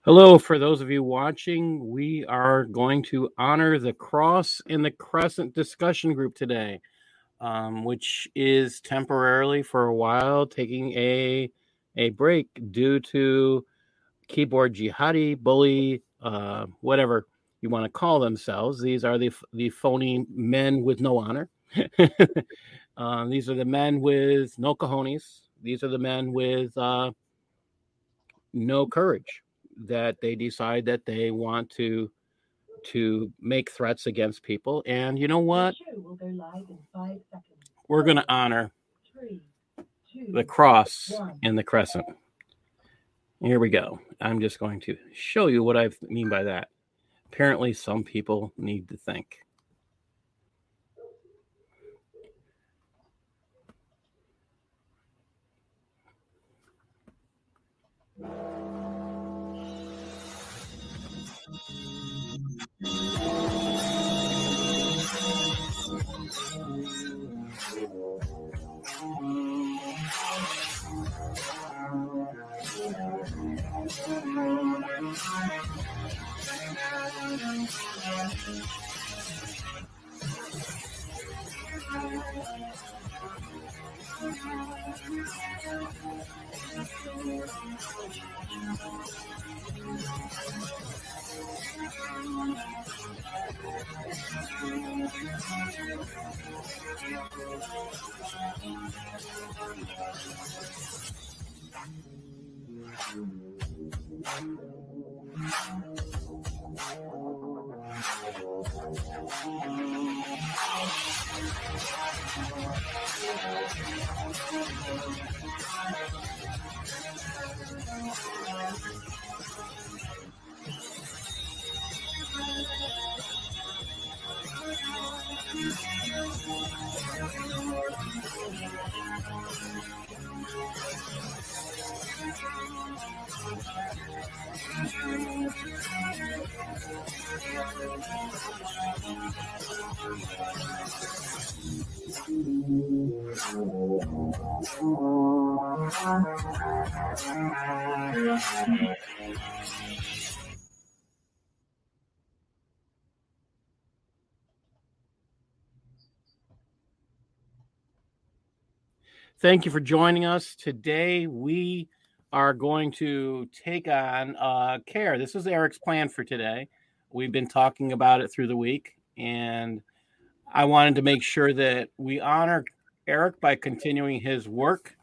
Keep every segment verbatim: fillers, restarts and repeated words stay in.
Hello, for those of you watching, we are going to honor the Cross and the Crescent discussion group today, um, which is temporarily for a while taking a a break due to keyboard jihadi, bully, uh, whatever you want to call themselves. These are the the phony men with no honor. uh, these are the men with no cojones. These are the men with uh, no courage, that they decide that they want to to make threats against people. And you know what? We're going to honor the cross and the crescent. Here we go. I'm just going to show you what I mean by that. Apparently, some people need to think. Thank you for joining us. Today, we are going to take on uh, care. This is Eric's plan for today. We've been talking about it through the week, and I wanted to make sure that we honor Eric by continuing his work.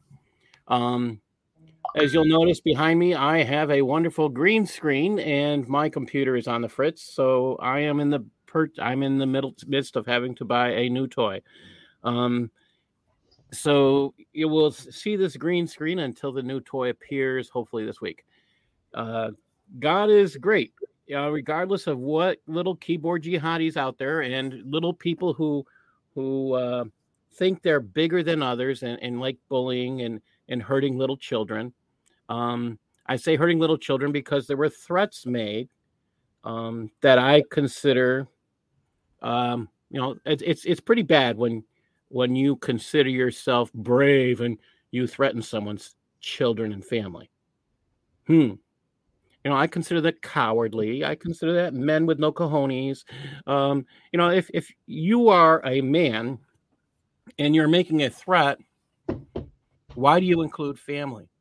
Um, as you'll notice behind me, I have a wonderful green screen, and my computer is on the fritz. So I am in the per- I'm in the middle midst of having to buy a new toy. Um, so you will see this green screen until the new toy appears, hopefully this week. Uh, God is great, uh, regardless of what little keyboard jihadis out there and little people who who uh, think they're bigger than others and, and like bullying and and hurting little children. Um, I say hurting little children because there were threats made um, that I consider, um, you know, it, it's it's pretty bad when when you consider yourself brave and you threaten someone's children and family. Hmm. You know, I consider that cowardly. I consider that men with no cojones. Um, you know, if if you are a man and you're making a threat, why do you include family?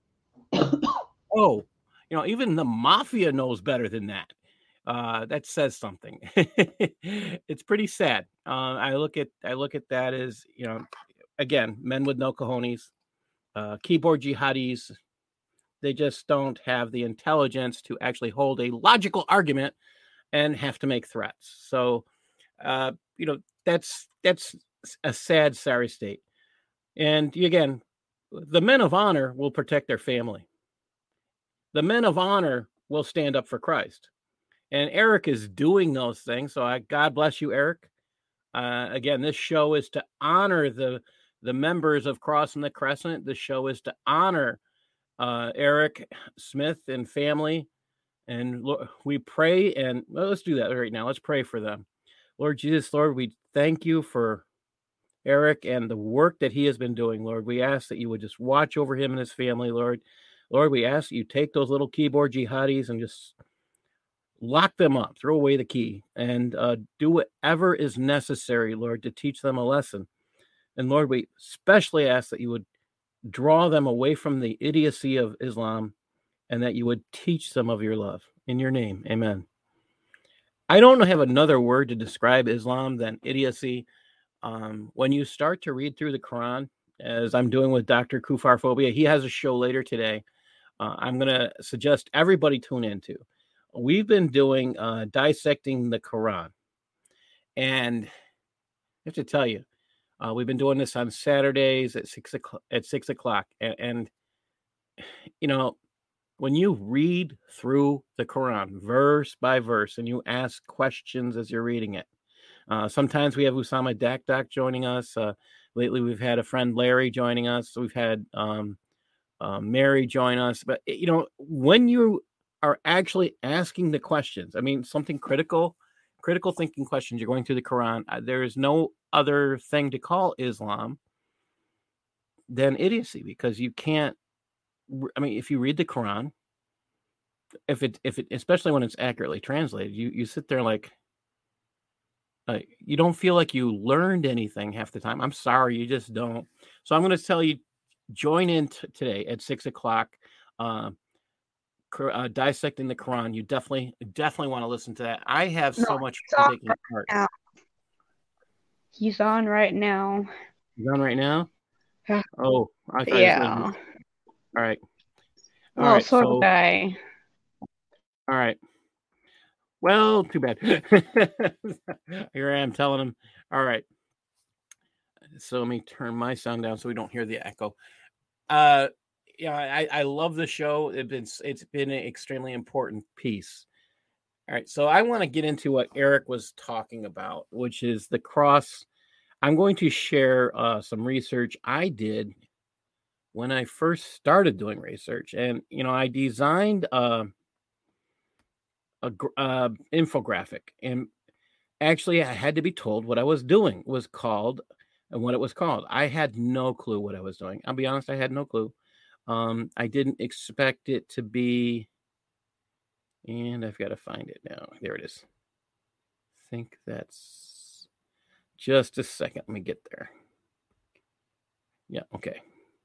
Oh, you know, even the mafia knows better than that. Uh, that says something. It's pretty sad. Uh, I look at I look at that as, you know, again, men with no cojones, uh, keyboard jihadis. They just don't have the intelligence to actually hold a logical argument and have to make threats. So, uh, you know, that's that's a sad, sorry state. And again, the men of honor will protect their family. The men of honor will stand up for Christ. And Eric is doing those things. So I, God bless you, Eric. Uh, again, this show is to honor the the members of Cross and the Crescent. The show is to honor uh, Eric Smith and family. And we pray, and well, let's do that right now. Let's pray for them. Lord Jesus, Lord, we thank you for Eric and the work that he has been doing, Lord. We ask that you would just watch over him and his family, Lord. Lord, we ask you take those little keyboard jihadis and just lock them up, throw away the key, and uh, do whatever is necessary, Lord, to teach them a lesson. And Lord, we especially ask that you would draw them away from the idiocy of Islam and that you would teach them of your love. In your name, amen. I don't have another word to describe Islam than idiocy. Um, when you start to read through the Quran, as I'm doing with Doctor Kufar Phobia, he has a show later today. Uh, I'm going to suggest everybody tune into. We've been doing uh, dissecting the Quran. And I have to tell you, uh, we've been doing this on Saturdays at six o'clock. At six o'clock. And, and, you know, when you read through the Quran verse by verse and you ask questions as you're reading it, uh, sometimes we have Usama Dakdak joining us. Uh, lately, we've had a friend Larry joining us. We've had um, uh, Mary join us. But, you know, when you are actually asking the questions, I mean, something critical, critical thinking questions, you're going through the Quran, uh, there is no other thing to call Islam than idiocy, because you can't, I mean, if you read the Quran, if it, if it, especially when it's accurately translated, you, you sit there like, uh, you don't feel like you learned anything half the time. I'm sorry, you just don't. So I'm going to tell you, join in t- today at six o'clock, uh, uh, dissecting the Quran. You definitely, definitely want to listen to that. I have so No, much he's fun on taking right part. now. He's on right now. He's on right now? Yeah. Oh, I thought Yeah. he was gonna be... All right. All Well, right. sort So, of guy. all right. Well, too bad. Here I am telling him. All right. So let me turn my sound down so we don't hear the echo. Uh, yeah, I, I love the show. It's been, it's been an extremely important piece. All right. So I want to get into what Eric was talking about, which is the cross. I'm going to share uh, some research I did when I first started doing research. And, you know, I designed uh, a uh, infographic, and actually I had to be told what I was doing was called and what it was called. I had no clue what I was doing. I'll be honest, I had no clue. Um, I didn't expect it to be, and I've got to find it now. There it is. I think that's just a second. Let me get there. Yeah, okay.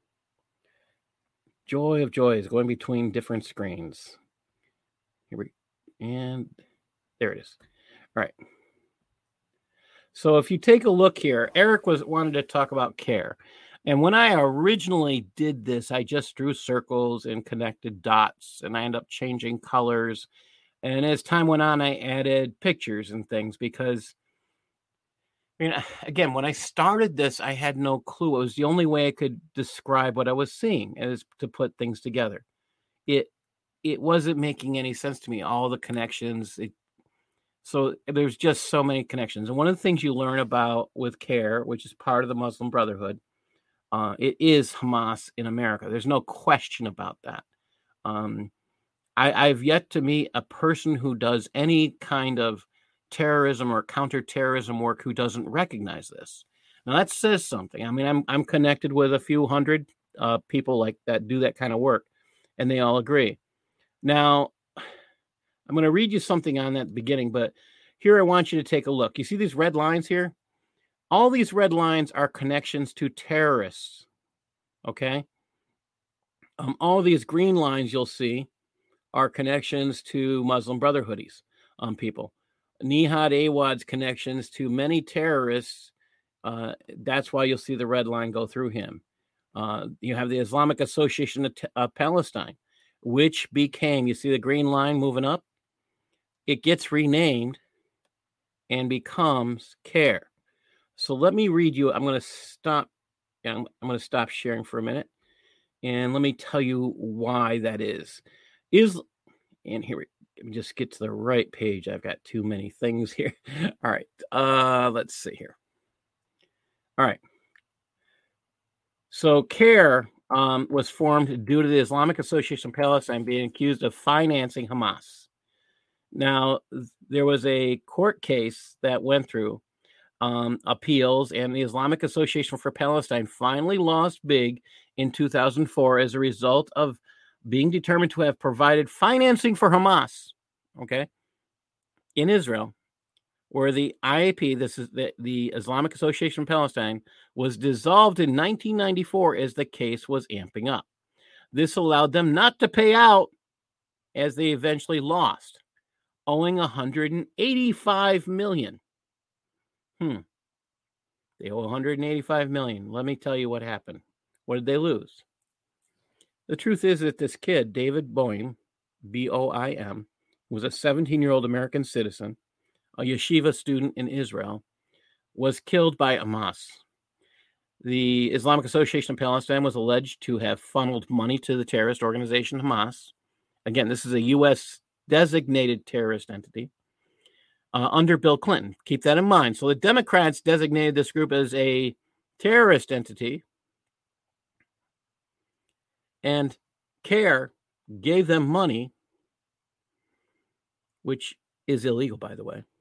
Joy of joys, going between different screens. Here we and there it is. All right. So if you take a look here, Eric was wanted to talk about care. And when I originally did this, I just drew circles and connected dots, and I ended up changing colors. And as time went on, I added pictures and things because, I mean, again, when I started this, I had no clue. It was the only way I could describe what I was seeing, is to put things together. It it wasn't making any sense to me, all the connections. It, so there's just so many connections. And one of the things you learn about with CARE, which is part of the Muslim Brotherhood, uh, it is Hamas in America. There's no question about that. Um, I, I've yet to meet a person who does any kind of terrorism or counterterrorism work who doesn't recognize this. Now that says something. I mean, I'm I'm connected with a few hundred uh, people like that do that kind of work, and they all agree. Now, I'm going to read you something on that beginning, but here I want you to take a look. You see these red lines here? All these red lines are connections to terrorists, okay? Um, all these green lines you'll see are connections to Muslim Brotherhoodies um, people. Nihad Awad's connections to many terrorists. Uh, that's why you'll see the red line go through him. Uh, you have the Islamic Association of, T- of Palestine, which became, you see the green line moving up? It gets renamed and becomes CARE. So let me read you. I'm going to stop. I'm, I'm going to stop sharing for a minute, and let me tell you why that is. Is and here we let me just get to the right page. I've got too many things here. All right. Uh, let's see here. All right. So CARE um, was formed due to the Islamic Association of Palestine being accused of financing Hamas. Now, there was a court case that went through um, appeals, and the Islamic Association for Palestine finally lost big in two thousand four as a result of being determined to have provided financing for Hamas, okay, in Israel, where the I A P, this is the, the Islamic Association of Palestine, was dissolved in nineteen ninety-four as the case was amping up. This allowed them not to pay out, as they eventually lost, owing one hundred eighty-five million dollars. Hmm. They owe one hundred eighty-five million dollars. Let me tell you what happened. What did they lose? The truth is that this kid, David Boim, B O I M, was a seventeen-year-old American citizen, a yeshiva student in Israel, was killed by Hamas. The Islamic Association of Palestine was alleged to have funneled money to the terrorist organization Hamas. Again, this is a U S designated terrorist entity uh, under Bill Clinton. Keep that in mind. So the Democrats designated this group as a terrorist entity, and CARE gave them money, which is illegal, by the way.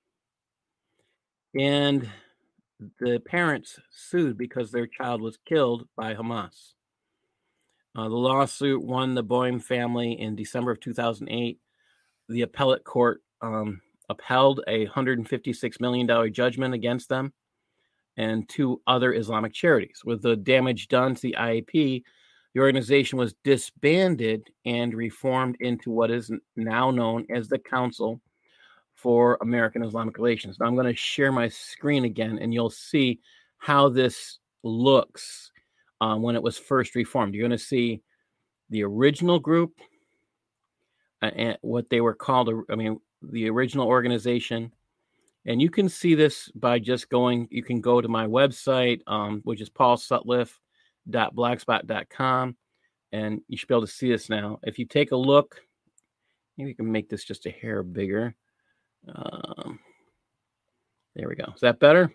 And the parents sued because their child was killed by Hamas. Uh, the lawsuit won the Boim family in December of two thousand eight. The appellate court um, upheld a one hundred fifty-six million dollars judgment against them and two other Islamic charities. With the damage done to the I A P, the organization was disbanded and reformed into what is now known as the Council for American Islamic Relations. Now I'm going to share my screen again, and you'll see how this looks uh, when it was first reformed. You're going to see the original group, uh, and what they were called, I mean, the original organization. And you can see this by just going, you can go to my website, um, which is paul sutliff dot blogspot dot com, and you should be able to see this now. If you take a look, maybe you can make this just a hair bigger. Um, there we go. Is that better?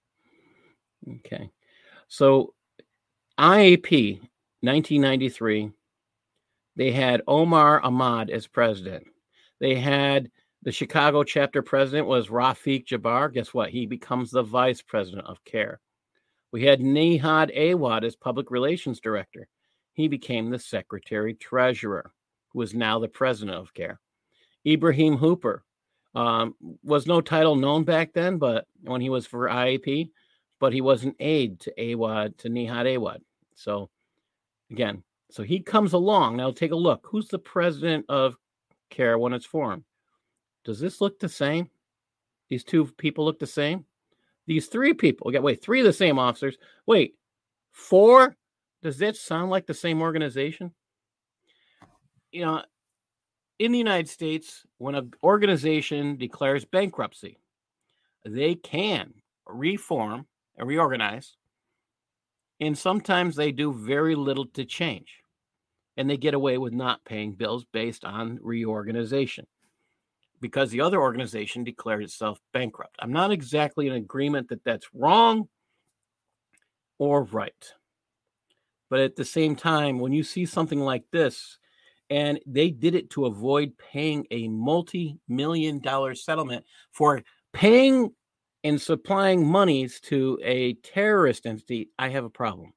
Okay. So I A P, nineteen ninety-three, they had Omar Ahmad as president. They had the Chicago chapter president was Rafiq Jabbar. Guess what? He becomes the vice president of CARE. We had Nihad Awad as public relations director. He became the secretary treasurer, who is now the president of CARE. Ibrahim Hooper um, was no title known back then, but when he was for I A P, but he was an aide to Awad, to Nihad Awad. So again, so he comes along. Now take a look. Who's the president of CARE when it's formed? Does this look the same? These two people look the same? These three people, we got, wait, three of the same officers. Wait, four? Does that sound like the same organization? You know, in the United States, when an organization declares bankruptcy, they can reform and reorganize, and sometimes they do very little to change, and they get away with not paying bills based on reorganization, because the other organization declared itself bankrupt. I'm not exactly in agreement that that's wrong or right. But at the same time, when you see something like this, and they did it to avoid paying a multi-million dollar settlement for paying and supplying monies to a terrorist entity, I have a problem.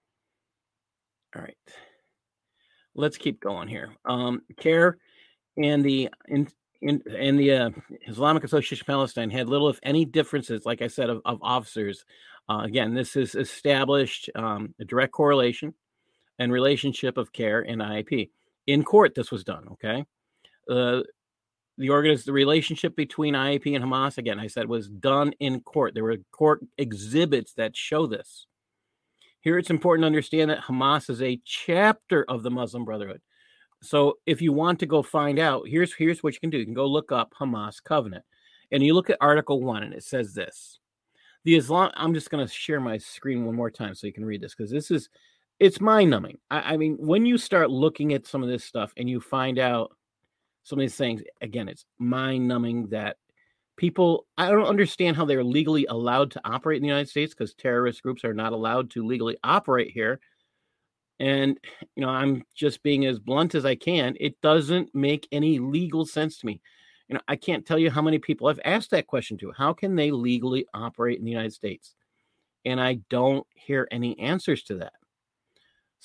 All right. Let's keep going here. Um, CARE and the... In, In, and the uh, Islamic Association of Palestine had little, if any, differences, like I said, of, of officers. Uh, again, this is established um, a direct correlation and relationship of CARE and I A P. In court, this was done, okay? Uh, the organiz- the relationship between I A P and Hamas, again, I said, was done in court. There were court exhibits that show this. Here, it's important to understand that Hamas is a chapter of the Muslim Brotherhood. So if you want to go find out, here's here's what you can do. You can go look up Hamas Covenant. And you look at Article one, and it says this. The Islam, I'm just going to share my screen one more time so you can read this, because this is, it's mind-numbing. I, I mean, when you start looking at some of this stuff and you find out some of these things, again, it's mind-numbing that people, I don't understand how they're legally allowed to operate in the United States, because terrorist groups are not allowed to legally operate here. And, you know, I'm just being as blunt as I can. It doesn't make any legal sense to me. You know, I can't tell you how many people I've asked that question to. How can they legally operate in the United States? And I don't hear any answers to that.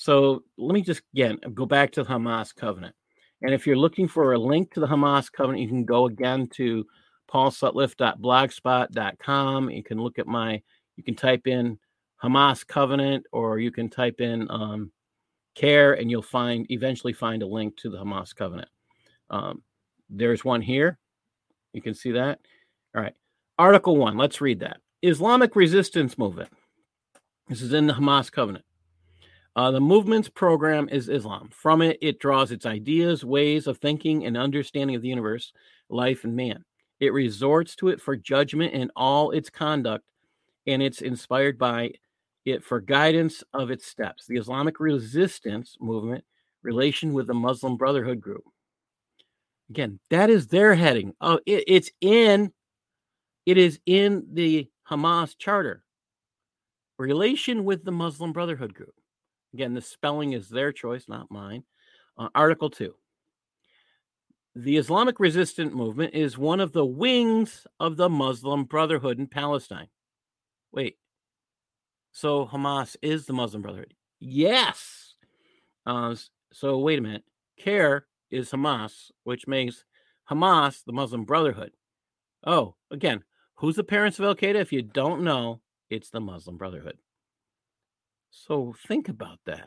So let me just, again, go back to the Hamas covenant. And if you're looking for a link to the Hamas covenant, you can go again to paul sutliff dot blogspot dot com. You can look at my, you can type in Hamas covenant, or you can type in um, CARE, and you'll find, eventually find a link to the Hamas covenant. Um, there's one here. You can see that. All right. Article one, let's read that. Islamic resistance movement. This is in the Hamas covenant. Uh, the movement's program is Islam. From it, it draws its ideas, ways of thinking, and understanding of the universe, life, and man. It resorts to it for judgment in all its conduct, and it's inspired by it for guidance of its steps. The Islamic resistance movement, relation with the Muslim Brotherhood group. Again, that is their heading. Oh, it, it's in, it is in the Hamas charter. Relation with the Muslim Brotherhood group. Again, the spelling is their choice, not mine. Uh, Article two. The Islamic resistance movement is one of the wings of the Muslim Brotherhood in Palestine. Wait. So Hamas is the Muslim Brotherhood? Yes. Uh, so wait a minute. CARE is Hamas, which makes Hamas the Muslim Brotherhood. Oh, again, who's the parents of Al-Qaeda? If you don't know, it's the Muslim Brotherhood. So think about that.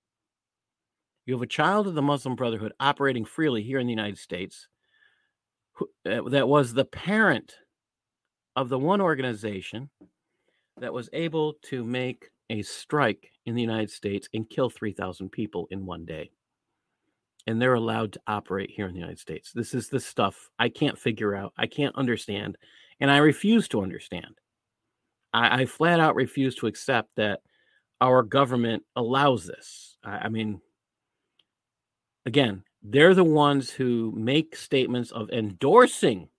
You have a child of the Muslim Brotherhood operating freely here in the United States who, uh, that was the parent of the one organization that was able to make a strike in the United States and kill three thousand people in one day. And they're allowed to operate here in the United States. This is the stuff I can't figure out. I can't understand. And I refuse to understand. I, I flat out refuse to accept that our government allows this. I, I mean, again, they're the ones who make statements of endorsing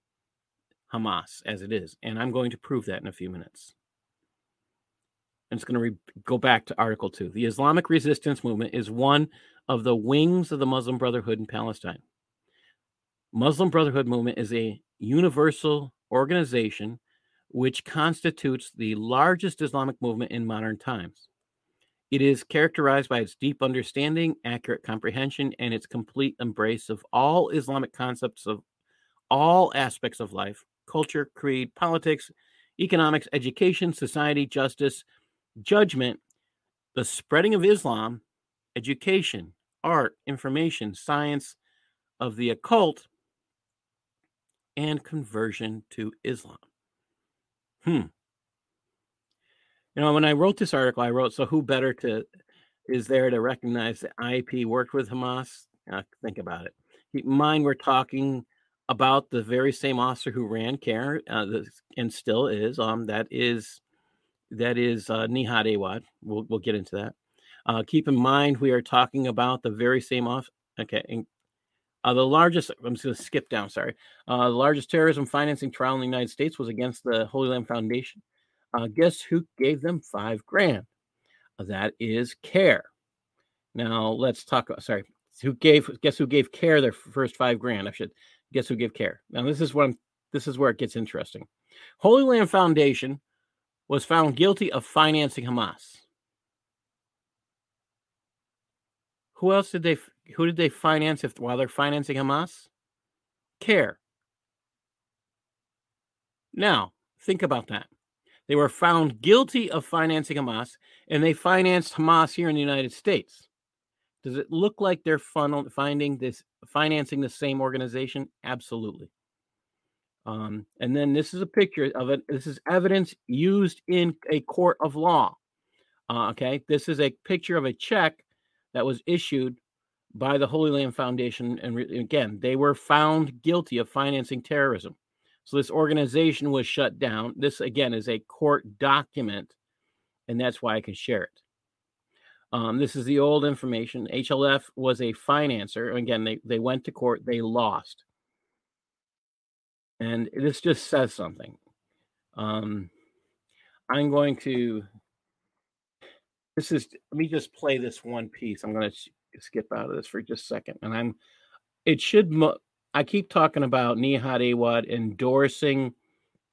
Hamas as it is. And I'm going to prove that in a few minutes. And it's going to re- go back to Article two. The Islamic resistance movement is one of the wings of the Muslim Brotherhood in Palestine. Muslim Brotherhood movement is a universal organization which constitutes the largest Islamic movement in modern times. It is characterized by its deep understanding, accurate comprehension, and its complete embrace of all Islamic concepts of all aspects of life, culture, creed, politics, economics, education, society, justice, judgment, the spreading of Islam, education, art, information, science, of the occult, and conversion to Islam. Hmm. You know, when I wrote this article, I wrote, so who better to is there to recognize that I P worked with Hamas? Uh, think about it. Keep in mind, we're talking about the very same officer who ran CARE uh, and still is. Um, that is that is uh, Nihad Awad. We'll we'll get into that. Uh, keep in mind, we are talking about the very same off. Okay, and, uh, the largest. I'm just going to skip down. Sorry. Uh, the largest terrorism financing trial in the United States was against the Holy Land Foundation. Uh, guess who gave them five grand? Uh, that is CARE. Now let's talk. Sorry, who gave? Guess who gave CARE their first five grand? I should guess who gave CARE. Now this is what I'm. This is where it gets interesting. Holy Land Foundation was found guilty of financing Hamas. Who else did they? Who did they finance if while they're financing Hamas? CARE. Now think about that. They were found guilty of financing Hamas, and they financed Hamas here in the United States. Does it look like they're funnel, finding this financing the same organization? Absolutely. Um, and then this is a picture of it. This is evidence used in a court of law. Uh, okay, this is a picture of a check that was issued by the Holy Land Foundation, and re- again, they were found guilty of financing terrorism. So this organization was shut down. This, again, is a court document, and that's why I can share it. Um, this is the old information. H L F was a financer. Again, they, they went to court. They lost. And this just says something. Um, I'm going to... This is... Let me just play this one piece. I'm going to skip out of this for just a second. And I'm... It should... Mo- I keep talking about Nihad Awad endorsing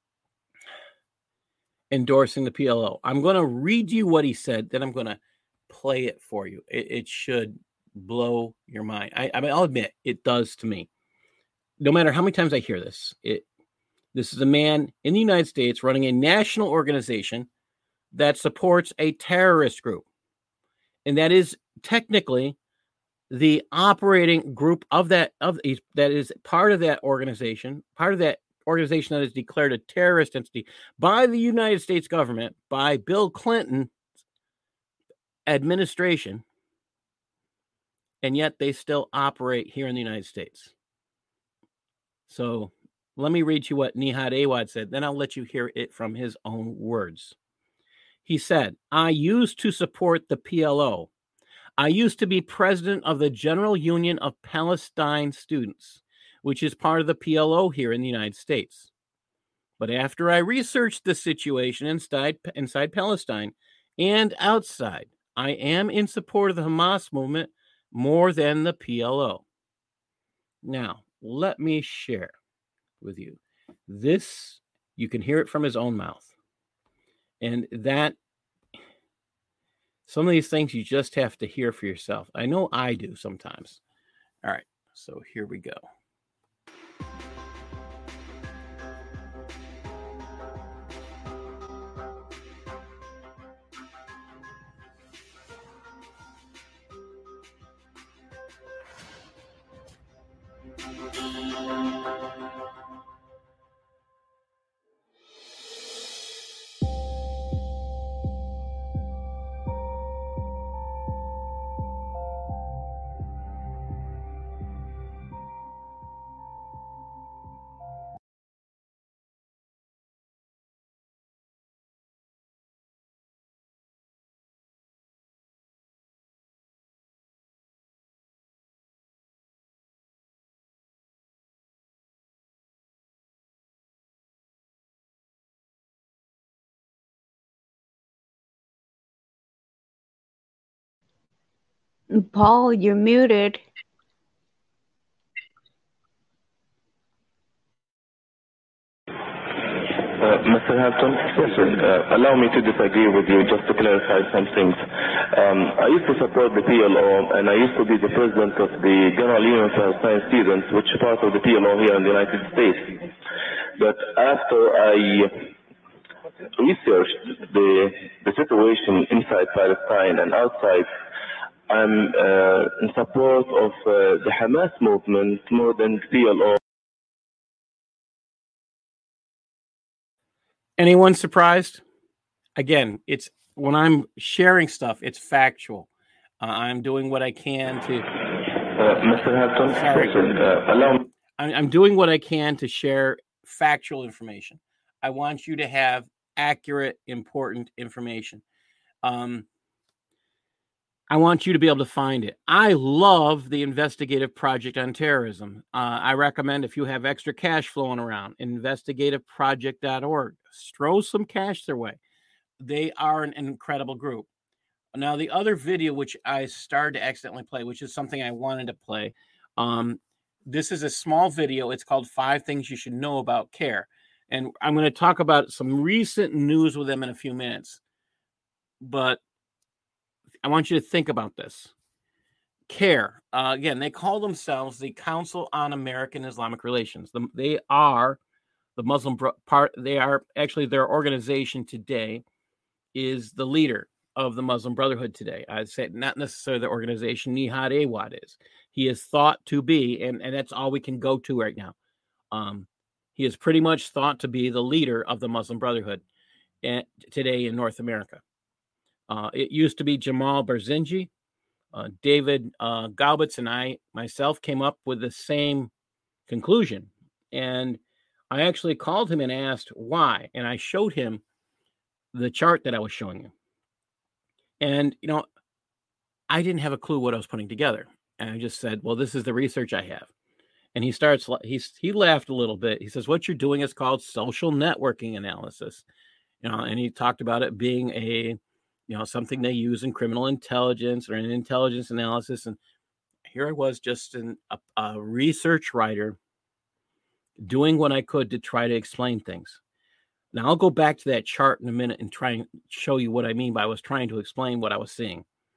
endorsing the P L O. I'm going to read you what he said, then I'm going to play it for you. It, it should blow your mind. I, I mean, I'll admit it does to me. No matter how many times I hear this, it this is a man in the United States running a national organization that supports a terrorist group. And that is technically the operating group of that, of that is part of that organization, part of that organization that is declared a terrorist entity by the United States government, by Bill Clinton administration. And yet they still operate here in the United States. So let me read you what Nihad Awad said, then I'll let you hear it from his own words. He said, I used to support the P L O. I used to be president of the General Union of Palestine Students, which is part of the P L O here in the United States. But after I researched the situation inside, inside Palestine and outside, I am in support of the Hamas movement more than the P L O. Now, let me share with you. This, you can hear it from his own mouth. And that, some of these things you just have to hear for yourself. I know I do sometimes. All right, so here we go. Paul, you're muted. Uh, Mister Hampton, yes, sir. Uh, allow me to disagree with you just to clarify some things. Um, I used to support the P L O, and I used to be the president of the General Union of Palestine Students, which is part of the P L O here in the United States. But after I researched the, the situation inside Palestine and outside, I'm uh, in support of uh, the Hamas movement more than the P L O. Anyone surprised? Again, it's when I'm sharing stuff, it's factual. Uh, I'm doing what I can to. Uh, Mister Hampton, sorry, uh, allow me. I'm, I'm doing what I can to share factual information. I want you to have accurate, important information. Um, I want you to be able to find it. I love the Investigative Project on Terrorism. Uh, I recommend, if you have extra cash flowing around, investigative project dot org. Throw some cash their way. They are an incredible group. Now, the other video, which I started to accidentally play, which is something I wanted to play, um, this is a small video. It's called Five Things You Should Know About CARE. And I'm going to talk about some recent news with them in a few minutes. But I want you to think about this. CARE, uh, again, they call themselves the Council on American Islamic Relations. The, they are the Muslim bro- part. They are actually, their organization today is the leader of the Muslim Brotherhood today. I'd say not necessarily the organization Nihad Awad is. He is thought to be, and, and that's all we can go to right now. Um, he is pretty much thought to be the leader of the Muslim Brotherhood at, today in North America. Uh, it used to be Jamal Barzinji. Uh, David uh, Gaubitz and I, myself, came up with the same conclusion. And I actually called him and asked why. And I showed him the chart that I was showing you. And, you know, I didn't have a clue what I was putting together. And I just said, well, this is the research I have. And he starts, he's, he laughed a little bit. He says, what you're doing is called social networking analysis. You know, and he talked about it being a, you know, something they use in criminal intelligence or in intelligence analysis. And here I was, just an, a, a research writer doing what I could to try to explain things. Now, I'll go back to that chart in a minute and try and show you what I mean by I was trying to explain what I was seeing.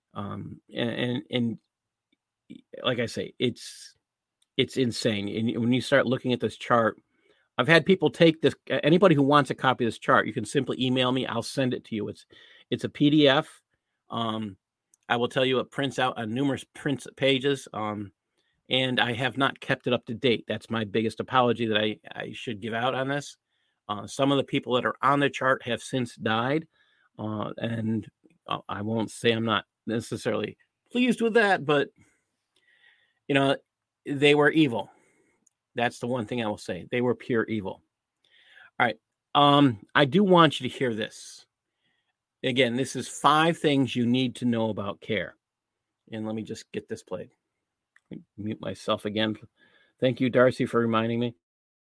Um, and, and, and like I say, it's, it's insane. And when you start looking at this chart, I've had people take this, anybody who wants a copy of this chart, you can simply email me. I'll send it to you. It's, it's a P D F. Um, I will tell you it prints out on numerous print pages. Um, and I have not kept it up to date. That's my biggest apology that I, I should give out on this. Uh, some of the people that are on the chart have since died. Uh, and I won't say I'm not necessarily pleased with that, but you know, they were evil. That's the one thing I will say. They were pure evil. All right. Um, I do want you to hear this. Again, this is five things you need to know about CARE. And let me just get this played. Mute myself again. Thank you, Darcy, for reminding me.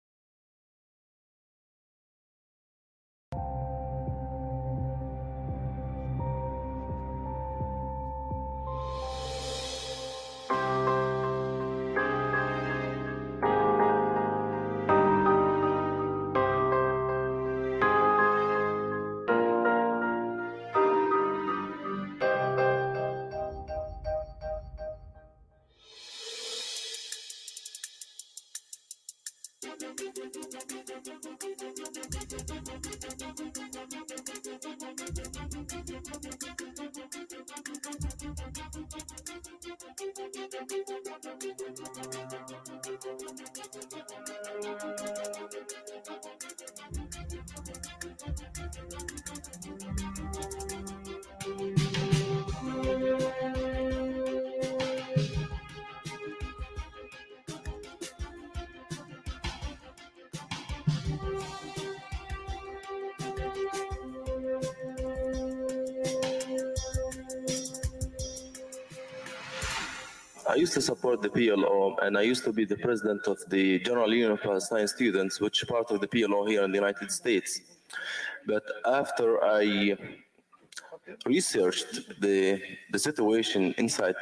I used to support the P L O, and I used to be the president of the General Union of Palestine Students, which is part of the P L O here in the United States. But after I researched the, the situation inside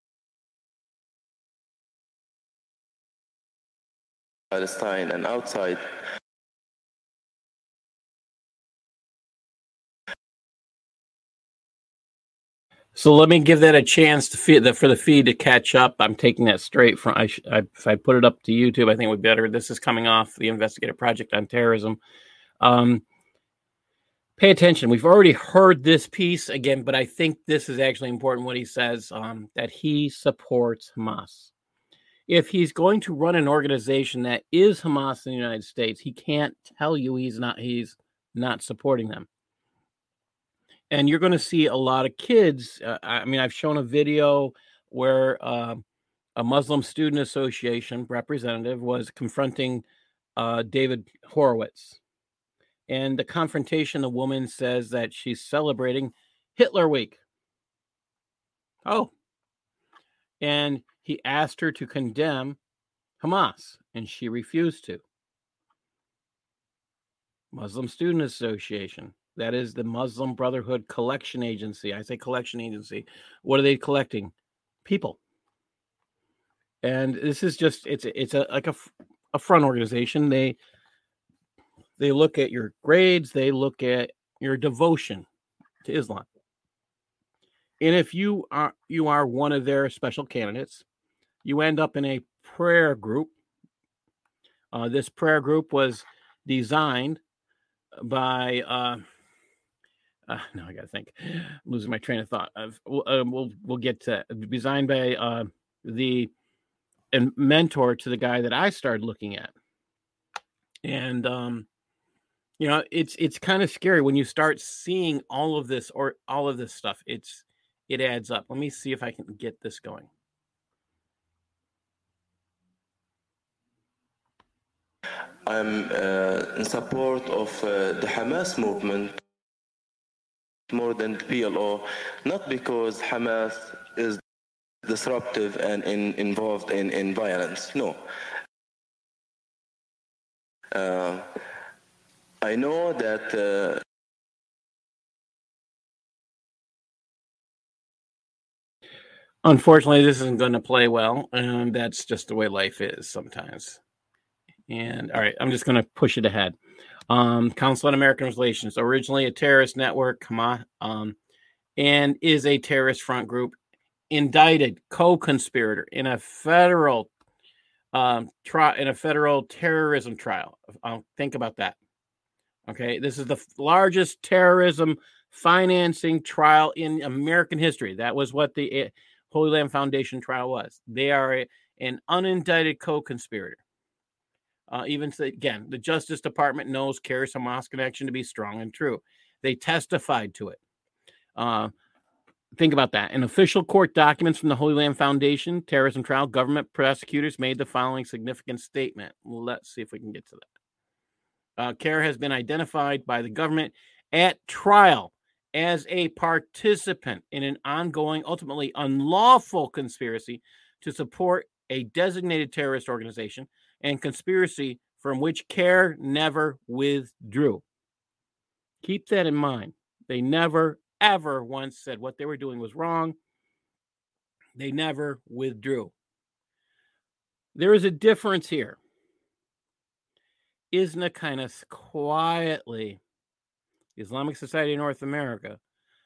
Palestine and outside, So let me give that a chance to feed the, for the feed to catch up. I'm taking that straight from, I, I, if I put it up to YouTube, I think it would be better. This is coming off the Investigative Project on Terrorism. Um, pay attention. We've already heard this piece again, but I think this is actually important what he says, um, that he supports Hamas. If he's going to run an organization that is Hamas in the United States, he can't tell you he's not, he's not supporting them. And you're going to see a lot of kids. Uh, I mean, I've shown a video where uh, a Muslim Student Association representative was confronting uh, David Horowitz. And the confrontation, the woman says that she's celebrating Hitler Week. Oh. And he asked her to condemn Hamas, and she refused to. Muslim Student Association. That is the Muslim Brotherhood Collection Agency. I say collection agency. What are they collecting? People. And this is just, it's it's a like a, a front organization. They they look at your grades. They look at your devotion to Islam. And if you are you are one of their special candidates, you end up in a prayer group. Uh, this prayer group was designed by... Uh, Uh, now I got to think. I'm losing my train of thought. Of uh, we'll we'll get to designed by uh, the and mentor to the guy that I started looking at, and um, you know it's it's kind of scary when you start seeing all of this or all of this stuff. It's it adds up. Let me see if I can get this going. I'm uh, in support of uh, the Hamas movement more than the P L O, not because Hamas is disruptive and in, involved in, in violence, no. Uh, I know that uh, unfortunately this isn't going to play well, and that's just the way life is sometimes. And all right, I'm just going to push it ahead. Um, Council on American Relations, originally a terrorist network, Hamas, um, and is a terrorist front group, indicted co-conspirator in a federal um, trial, in a federal terrorism trial. Um, think about that. Okay, this is the f- largest terrorism financing trial in American history. That was what the uh, Holy Land Foundation trial was. They are a, an unindicted co-conspirator. Uh, even so, again, the Justice Department knows CAIR's Hamas connection to be strong and true. They testified to it. Uh, think about that. In official court documents from the Holy Land Foundation terrorism trial, government prosecutors made the following significant statement. Let's see if we can get to that. Uh, CAIR has been identified by the government at trial as a participant in an ongoing, ultimately unlawful conspiracy to support a designated terrorist organization and conspiracy from which CAIR never withdrew. Keep that in mind. They never, ever once said what they were doing was wrong. They never withdrew. There is a difference here. ISNA kind of quietly, Islamic Society of North America,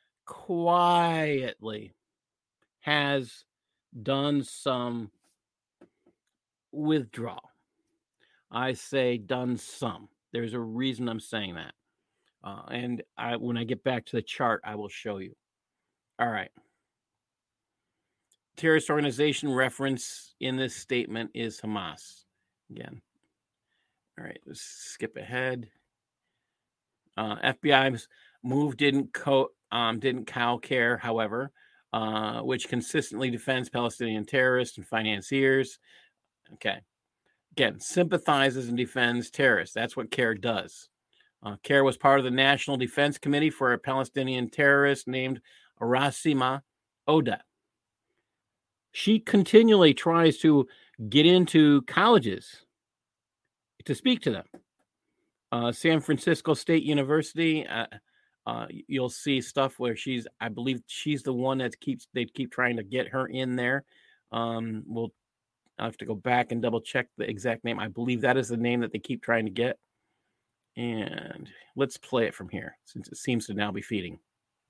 quietly has done some withdrawal. I say done some. There's a reason I'm saying that. Uh, and I, when I get back to the chart, I will show you. All right. Terrorist organization reference in this statement is Hamas. Again. All right, let's skip ahead. Uh, F B I's move didn't co- um, didn't cow CAIR, however, uh, which consistently defends Palestinian terrorists and financiers. Okay. Again, sympathizes and defends terrorists. That's what CAIR does. Uh, CAIR was part of the National Defense Committee for a Palestinian terrorist named Rasima Oda. She continually tries to get into colleges to speak to them. Uh, San Francisco State University, uh, uh, you'll see stuff where she's, I believe she's the one that keeps, they keep trying to get her in there. Um, we'll I'll have to go back and double check the exact name. I believe that is the name that they keep trying to get. And let's play it from here since it seems to now be feeding.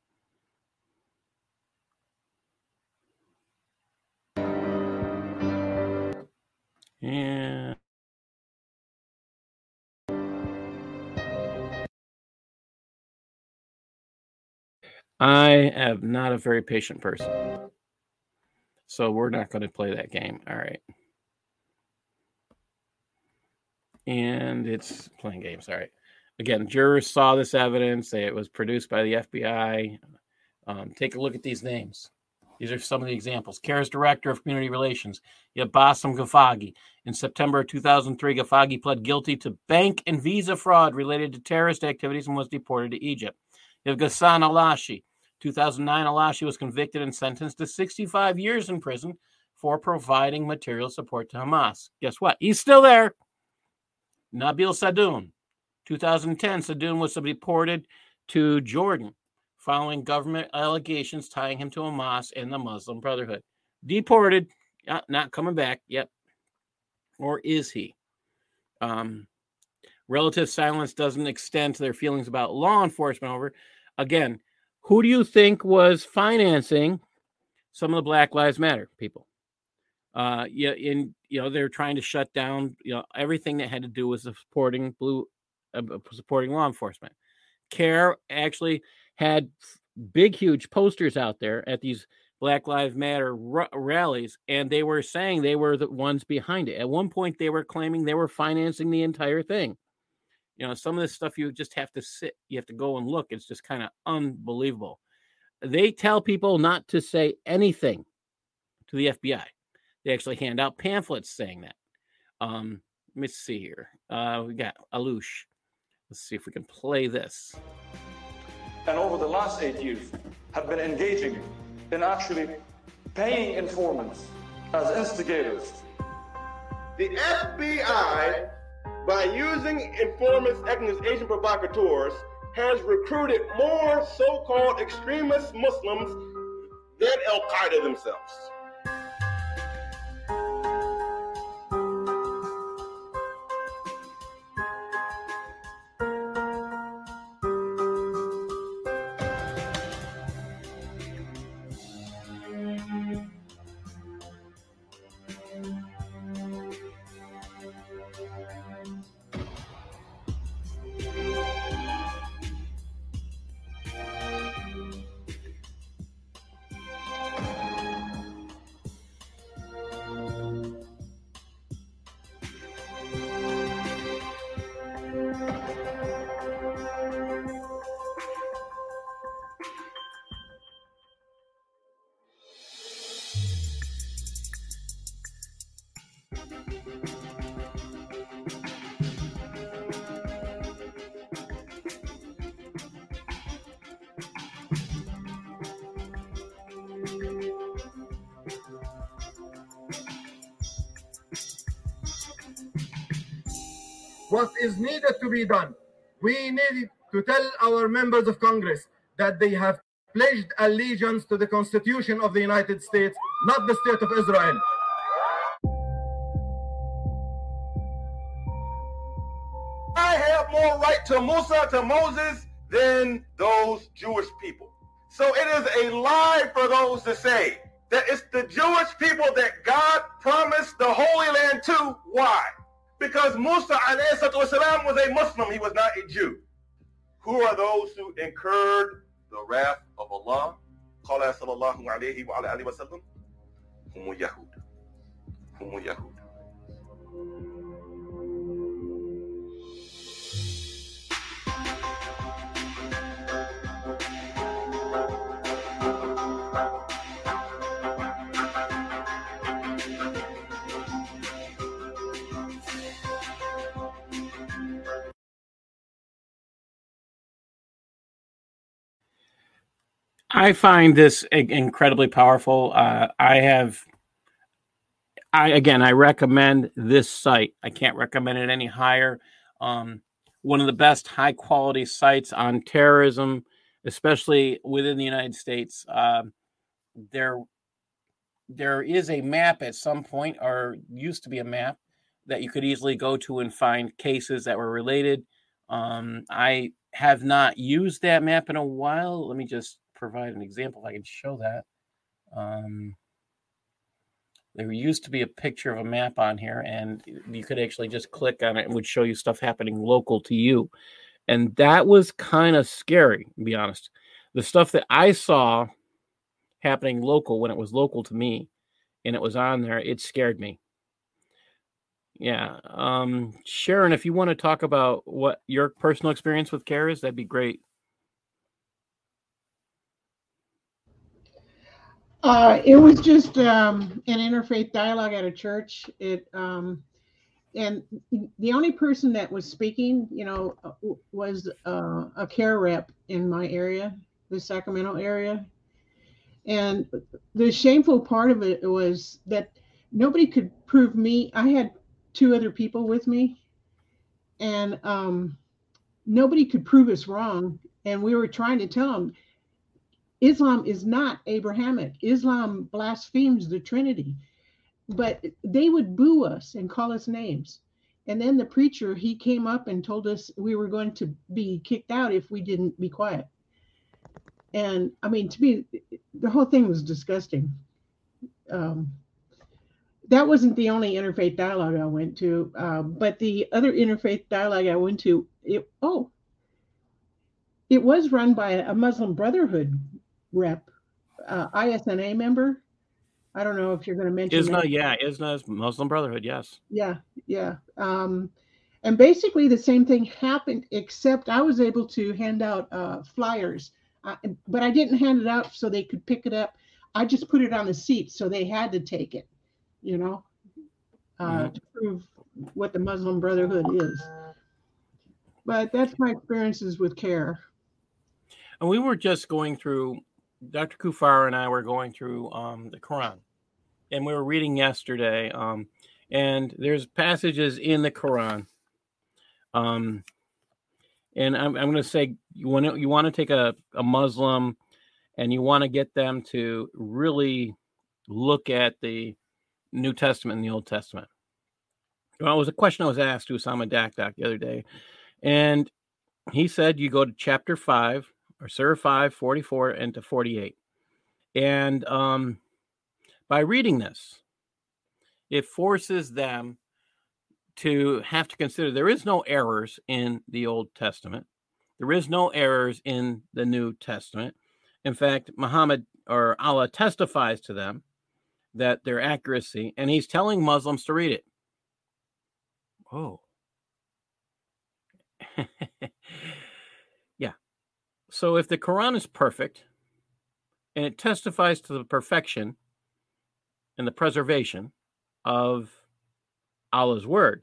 And I am not a very patient person. So we're not going to play that game. All right. And it's playing games. All right. Again, jurors saw this evidence. It was produced by the F B I. Um, take a look at these names. These are some of the examples. CAIR's Director of Community Relations, you have Bassem Ghaffagi. In September of two thousand three, Ghaffagi pled guilty to bank and visa fraud related to terrorist activities and was deported to Egypt. You have Ghassan Alashi. two thousand nine, Alashi was convicted and sentenced to sixty-five years in prison for providing material support to Hamas. Guess what? He's still there. Nabil Sadoun. two thousand ten, Sadoun was deported to Jordan following government allegations tying him to Hamas and the Muslim Brotherhood. Deported, uh, not coming back. Yep. Or is he? Um, relative silence doesn't extend to their feelings about law enforcement. Over again, who do you think was financing some of the Black Lives Matter people? Uh, yeah, in you know they're trying to shut down you know everything that had to do with supporting blue, uh, supporting law enforcement. CAIR actually had big, huge posters out there at these Black Lives Matter r- rallies, and they were saying they were the ones behind it. At one point, they were claiming they were financing the entire thing. You know, some of this stuff you just have to sit, you have to go and look. It's just kind of unbelievable. They tell people not to say anything to the F B I. They actually hand out pamphlets saying that. Um, let me see here. Uh, we got Alush. Let's see if we can play this. And over the last eight years, have been engaging in actually paying informants as instigators. The F B I, by using informants acting as agent provocateurs, has recruited more so-called extremist Muslims than Al-Qaeda themselves. what is needed to be done. We need to tell our members of Congress that they have pledged allegiance to the Constitution of the United States, not the State of Israel. I have more right to Musa, to Moses, than those Jewish people. So it is a lie for those to say that it's the Jewish people that God promised the Holy Land to. Why? Because Musa alayhi salatu wasalam was a Muslim, he was not a Jew. Who are those who incurred the wrath of Allah? Qala sallallahu alayhi wa alayhi wa sallam. Humu Yahud. Humu Yahud. I find this incredibly powerful. Uh, I have, I again, I recommend this site. I can't recommend it any higher. Um, one of the best high quality sites on terrorism, especially within the United States. Uh, there, there is a map at some point, or used to be a map that you could easily go to and find cases that were related. Um, I have not used that map in a while. Let me just provide an example if I can show that. Um, there used to be a picture of a map on here, and you could actually just click on it and it would show you stuff happening local to you. And that was kind of scary, to be honest. The stuff that I saw happening local when it was local to me and it was on there, it scared me. Yeah. Um, Sharon, if you want to talk about what your personal experience with CARE is, that'd be great. Uh, it was just um, an interfaith dialogue at a church. It um, and the only person that was speaking, you know, was uh, a CARE rep in my area, the Sacramento area. And the shameful part of it was that nobody could prove me. I had two other people with me, and um, nobody could prove us wrong. And we were trying to tell them, Islam is not Abrahamic. Islam blasphemes the Trinity. But they would boo us and call us names. And then the preacher, he came up and told us we were going to be kicked out if we didn't be quiet. And I mean, to me, the whole thing was disgusting. Um, that wasn't the only interfaith dialogue I went to, uh, but the other interfaith dialogue I went to, it, oh, it was run by a Muslim Brotherhood rep, uh, I S N A member. I don't know if you're going to mention ISNA, that. yeah, ISNA's Muslim Brotherhood, yes. Yeah, yeah. Um, and basically the same thing happened, except I was able to hand out uh, flyers, uh, but I didn't hand it out so they could pick it up. I just put it on the seat, so they had to take it, you know, uh, mm-hmm. to prove what the Muslim Brotherhood is. But that's my experiences with CARE. And we were just going through, Doctor Kufar and I were going through um, the Quran, and we were reading yesterday, um, and there's passages in the Quran, um, and I'm, I'm going to say you want to you want to take a, a Muslim, and you want to get them to really look at the New Testament and the Old Testament. Well, it was a question I was asked to Osama Dakdak the other day, and he said you go to chapter five, or Surah five, forty-four, and to forty-eight. And um, by reading this, it forces them to have to consider there is no errors in the Old Testament. There is no errors in the New Testament. In fact, Muhammad or Allah testifies to them that their accuracy, and he's telling Muslims to read it. Oh. Yeah. So if the Quran is perfect and it testifies to the perfection and the preservation of Allah's word,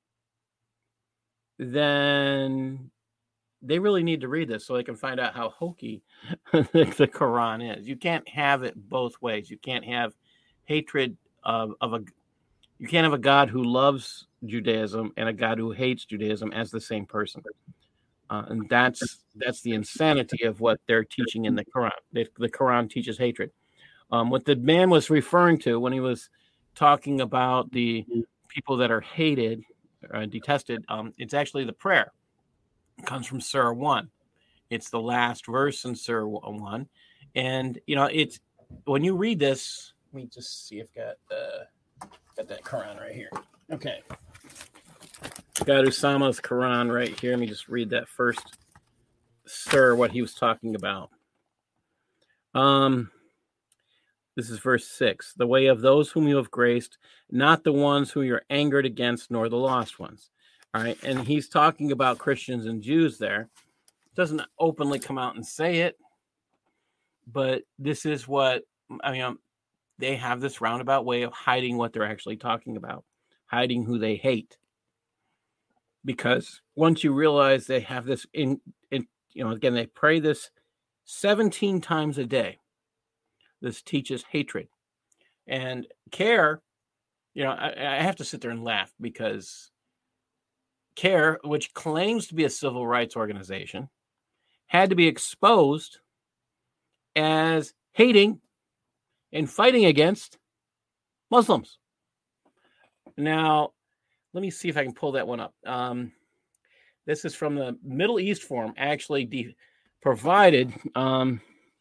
then they really need to read this so they can find out how hokey the Quran is. You can't have it both ways. You can't have hatred of, of a You can't have a God who loves Judaism and a God who hates Judaism as the same person. Uh, and that's that's the insanity of what they're teaching in the Quran. They, the Quran teaches hatred. Um, what the man was referring to when he was talking about the people that are hated, uh, detested, um, it's actually the prayer. It comes from Surah one. It's the last verse in Surah one. And, you know, it's when you read this, let me just see if I've got, uh, got that Quran right here. Okay. Got Usama's Quran right here. Let me just read that first Surah, what he was talking about. Um, this is verse six. The way of those whom you have graced, not the ones who you're angered against, nor the lost ones. All right. And he's talking about Christians and Jews there. Doesn't openly come out and say it, but this is what, I mean, um, they have this roundabout way of hiding what they're actually talking about, hiding who they hate. Because once you realize they have this in, in, you know, again, they pray this seventeen times a day. This teaches hatred. And CARE, you know, I, I have to sit there and laugh because CARE, which claims to be a civil rights organization, had to be exposed as hating and fighting against Muslims. Now, let me see if I can pull that one up. Um, this is from the Middle East Forum, actually de- provided. Um,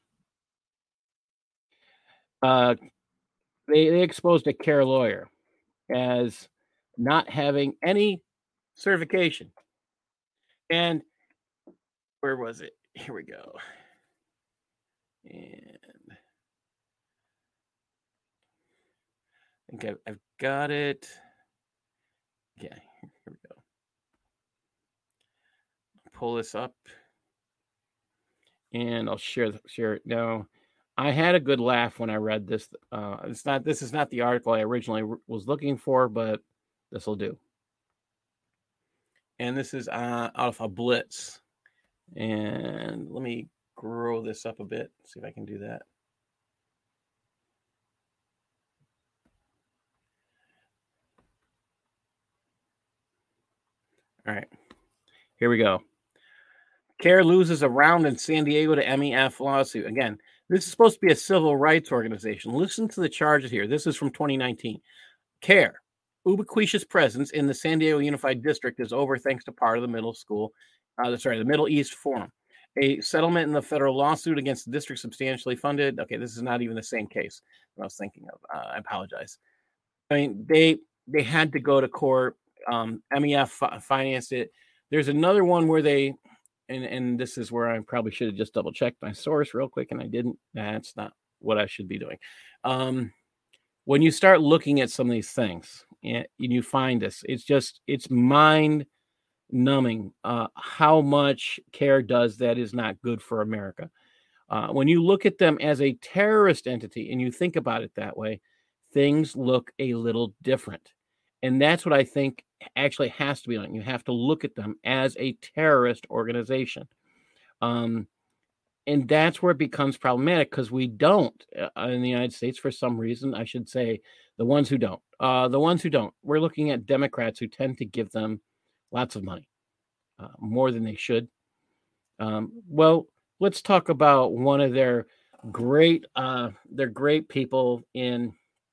uh, they, they exposed a CARE lawyer as not having any certification. And where was it? Here we go. And I think I've, I've got it. Yeah, here we go. Pull this up, and I'll share share it now. I had a good laugh when I read this. Uh, it's not. This is not the article I originally was looking for, but this will do. And this is uh, out of a blitz. And let me grow this up a bit. See if I can do that. All right, here we go. CARE loses a round in San Diego to M E F lawsuit. Again, this is supposed to be a civil rights organization. Listen to the charges here. This is from twenty nineteen. CARE, ubiquitous presence in the San Diego Unified District is over thanks to part of the middle school, uh, sorry, the Middle East Forum. A settlement in the federal lawsuit against the district substantially funded. Okay, this is not even the same case that I was thinking of. Uh, I apologize. I mean, they they had to go to court. Um, M E F fi- financed it. There's another one where they, and, and this is where I probably should have just double checked my source real quick, and I didn't. That's not what I should be doing. Um, when you start looking at some of these things and, and you find this, it's just, it's mind numbing uh, how much CARE does that is not good for America. Uh, when you look at them as a terrorist entity and you think about it that way, things look a little different. And that's what I think actually has to be done. You have to look at them as a terrorist organization. Um, and that's where it becomes problematic because we don't uh, in the United States, for some reason, I should say the ones who don't, uh, the ones who don't, we're looking at Democrats who tend to give them lots of money, uh, more than they should. Um, well, let's talk about one of their great, uh, their great people in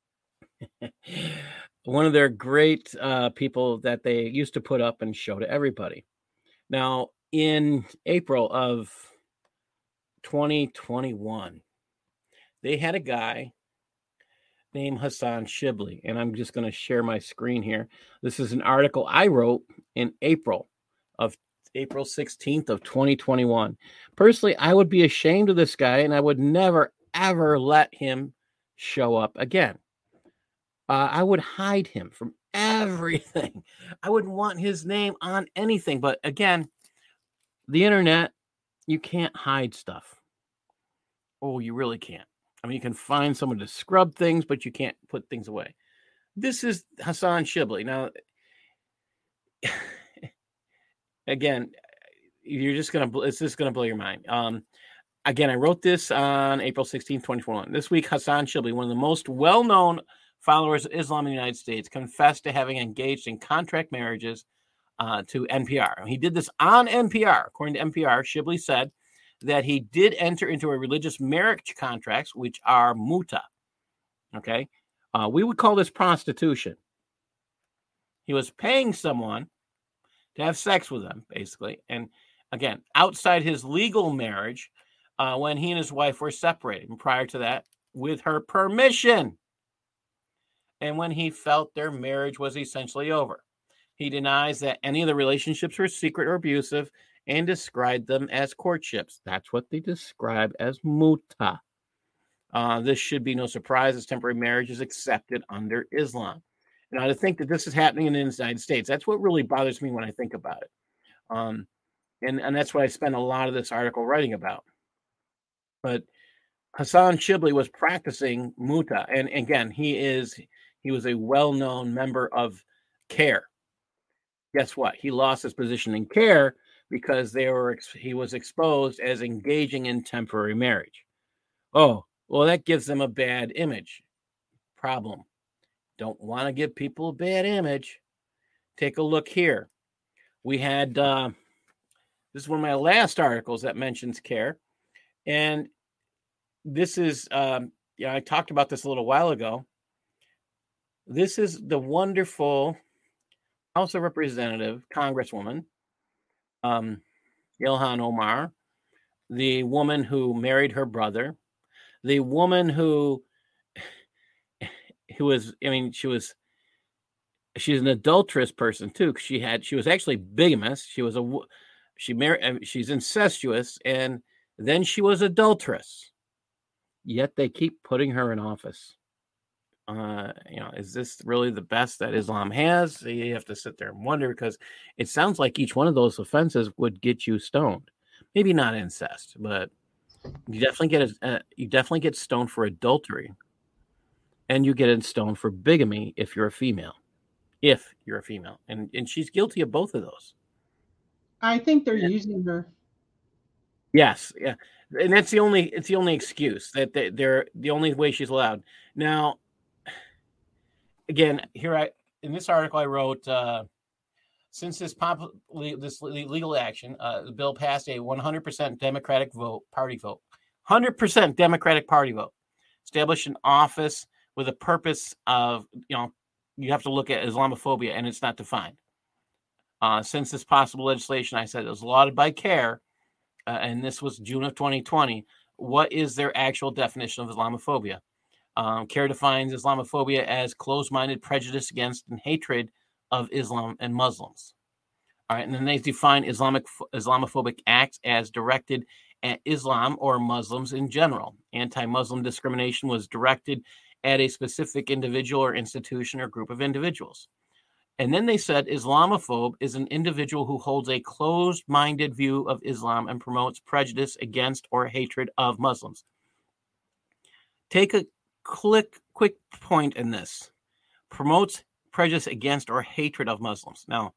one of their great uh, people that they used to put up and show to everybody. Now, in April of twenty twenty-one, they had a guy named Hassan Shibli, and I'm just going to share my screen here. This is an article I wrote in April of April sixteenth of twenty twenty-one. Personally, I would be ashamed of this guy, and I would never, ever let him show up again. Uh, I would hide him from everything. I wouldn't want his name on anything. But again, the internet, you can't hide stuff. Oh, you really can't. I mean, you can find someone to scrub things, but you can't put things away. This is Hassan Shibli. Now, again, you're just going to, it's just going to blow your mind. Um, again, I wrote this on April sixteenth, twenty twenty-one. This week, Hassan Shibli, one of the most well-known followers of Islam in the United States, confessed to having engaged in contract marriages uh, to N P R. He did this on N P R. According to N P R, Shibley said that he did enter into a religious marriage contracts, which are muta. Okay, uh, we would call this prostitution. He was paying someone to have sex with them, basically, and again, outside his legal marriage, uh, when he and his wife were separated, and prior to that, with her permission. And when he felt their marriage was essentially over. He denies that any of the relationships were secret or abusive and described them as courtships. That's what they describe as muta. Uh, this should be no surprise, as temporary marriage is accepted under Islam. Now, to think that this is happening in the United States, that's what really bothers me when I think about it. Um, and, and that's what I spent a lot of this article writing about. But Hassan Shibley was practicing muta. And again, he is he was a well-known member of CAIR. Guess what? He lost his position in CAIR because they were he was exposed as engaging in temporary marriage. Oh, well, that gives them a bad image. Problem. Don't want to give people a bad image. Take a look here. We had, uh, this is one of my last articles that mentions CAIR. And this is, um, yeah, I talked about this a little while ago. This is the wonderful House of Representative Congresswoman, um, Ilhan Omar, the woman who married her brother, the woman who, who was, I mean, she was, she's an adulterous person too. She had, she was actually bigamous. She was a, she married, she's incestuous, and then she was adulterous. Yet they keep putting her in office. Uh, you know, is this really the best that Islam has? You have to sit there and wonder, because it sounds like each one of those offenses would get you stoned. Maybe not incest, but you definitely get a, uh, you definitely get stoned for adultery, and you get stoned for bigamy if you're a female. If you're a female, and and she's guilty of both of those. I think they're Yeah. using her. Yes, yeah, and that's the only it's the only excuse that they, they're the only way she's allowed. Now, again, here I in this article I wrote, uh, since this pop, this legal action, uh, the bill passed a one hundred percent Democratic vote, party vote, one hundred percent Democratic Party vote, established an office with a purpose of, you know, you have to look at Islamophobia, and it's not defined. Uh, since this possible legislation, I said it was lauded by CAIR, uh, and this was June of twenty twenty. What is their actual definition of Islamophobia? Um, CAIR defines Islamophobia as closed-minded prejudice against and hatred of Islam and Muslims. All right, and then they define Islamic Islamophobic acts as directed at Islam or Muslims in general. Anti-Muslim discrimination was directed at a specific individual or institution or group of individuals. And then they said Islamophobe is an individual who holds a closed-minded view of Islam and promotes prejudice against or hatred of Muslims. Take a quick, quick point in this. Promotes prejudice against or hatred of Muslims. Now,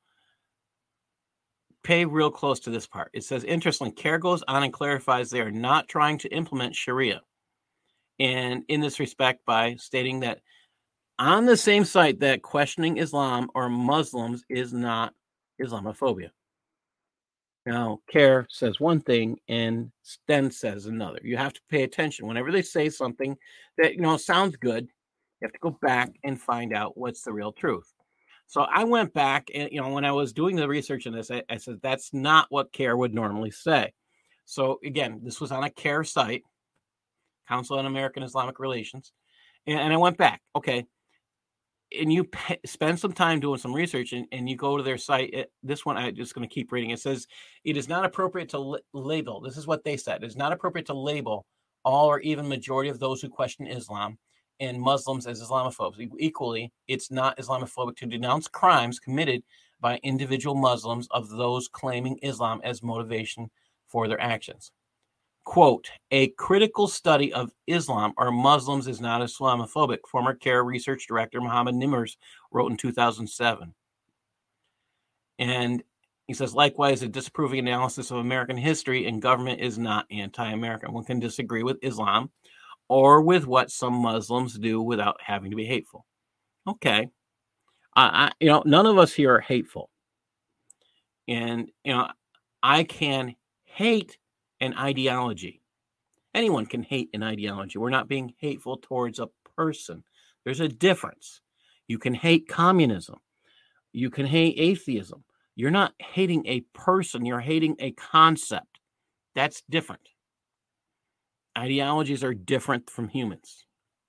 pay real close to this part. It says, interestingly, CAIR goes on and clarifies they are not trying to implement Sharia. And in this respect, by stating that on the same site that questioning Islam or Muslims is not Islamophobia. Now, CAIR says one thing and then says another. You have to pay attention. Whenever they say something that, you know, sounds good, you have to go back and find out what's the real truth. So I went back and, you know, when I was doing the research on this, I, I said, that's not what CAIR would normally say. So again, this was on a CAIR site, Council on American Islamic Relations. And, and I went back, okay. And you pay, spend some time doing some research and, and you go to their site. It, this one, I'm just going to keep reading. It says, it is not appropriate to l- label. This is what they said. It is not appropriate to label all or even majority of those who question Islam and Muslims as Islamophobes. Equally, it's not Islamophobic to denounce crimes committed by individual Muslims of those claiming Islam as motivation for their actions. Quote, a critical study of Islam or Muslims is not Islamophobic, former CAIR research director Muhammad Nimmers wrote in two thousand seven. And he says, likewise, a disapproving analysis of American history and government is not anti-American. One can disagree with Islam or with what some Muslims do without having to be hateful. Okay. I, I, you know, none of us here are hateful. And, you know, I can hate an ideology. Anyone can hate an ideology. We're not being hateful towards a person. There's a difference. You can hate communism. You can hate atheism. You're not hating a person. You're hating a concept. That's different. Ideologies are different from humans.